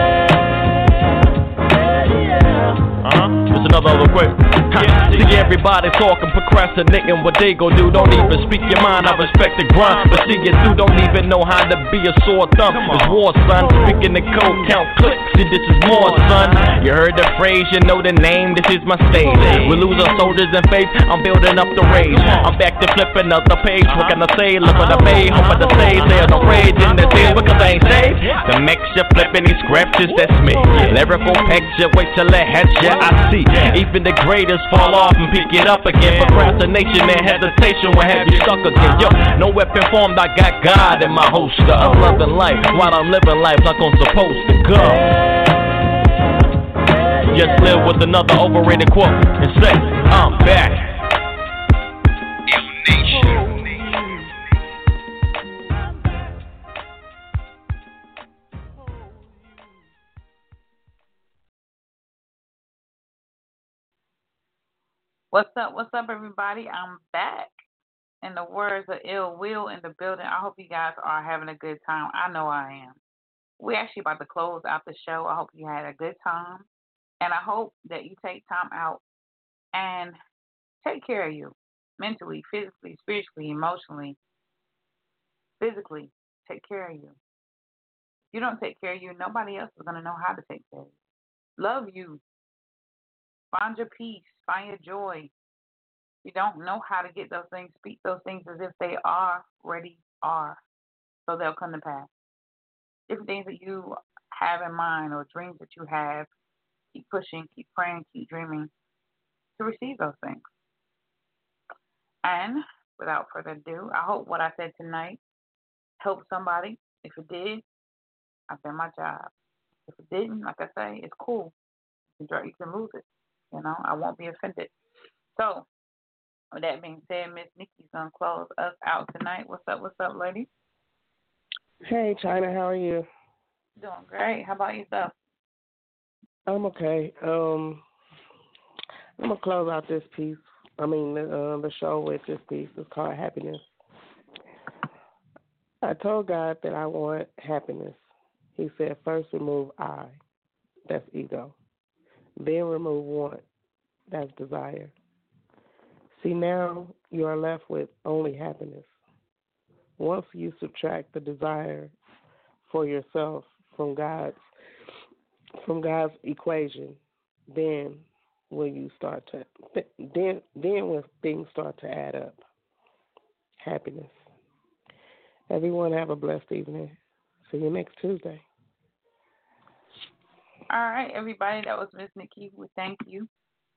Uh-huh. Just another other quick. Yeah. See everybody talking, procrastinating what they gon' do. Don't even speak your mind, I respect the grind. But see you through, don't even know how to be a sore thumb. It's war, son. Speaking the code, count clicks. See, this is more, son. You heard the phrase, you know the name. This is my stage. We lose our soldiers in faith. I'm building up the rage. I'm back to flipping up the page. What can I say? Look at the bay. Hoping to say there's no rage in the thing because I ain't saved. The mixture flipping these scratches, that's me. Lyrical picture, wait till it hits ya. I see. Even the greatest fall off and pick it up again. Procrastination and hesitation will have you stuck again. Yo, no weapon formed, I got God in my holster. I'm loving life while I'm living life like I'm supposed to go. Just live with another overrated quote and say, I'm back. What's up? What's up, everybody? I'm back. In the words of Ill Will in the building, I hope you guys are having a good time. I know I am. We're actually about to close out the show. I hope you had a good time. And I hope that you take time out and take care of you mentally, physically, spiritually, emotionally. Physically, take care of you. If you don't take care of you, nobody else is going to know how to take care of you. Love you. Find your peace. Find your joy. If you don't know how to get those things, speak those things as if they already are, so they'll come to pass. Different things that you have in mind or dreams that you have, keep pushing, keep praying, keep dreaming to receive those things. And without further ado, I hope what I said tonight helped somebody. If it did, I've done my job. If it didn't, like I say, it's cool. You can, you can lose it. You know, I won't be offended. So, with that being said, Miss Nikki's going to close us out tonight. What's up, what's up, lady? Hey, China, how are you? Doing great. How about yourself? I'm okay. Um, I'm going to close out this piece. I mean, the, uh, the show with this piece. It's called Happiness. I told God that I want happiness. He said, first remove I. That's ego. Then remove want. That's desire. See, now you are left with only happiness. Once you subtract the desire for yourself from God's from God's equation, then will you start to then then will things start to add up. Happiness. Everyone have a blessed evening. See you next Tuesday. All right, everybody, that was Miss Nikki. We thank you.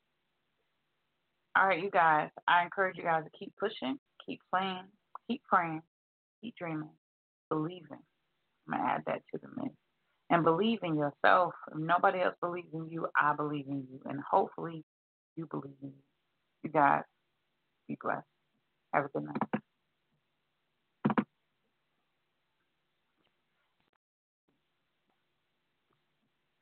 All right, you guys, I encourage you guys to keep pushing, keep playing, keep praying, keep dreaming, believing. I'm going to add that to the mix. And believe in yourself. If nobody else believes in you, I believe in you. And hopefully you believe in you. You guys be blessed. Have a good night.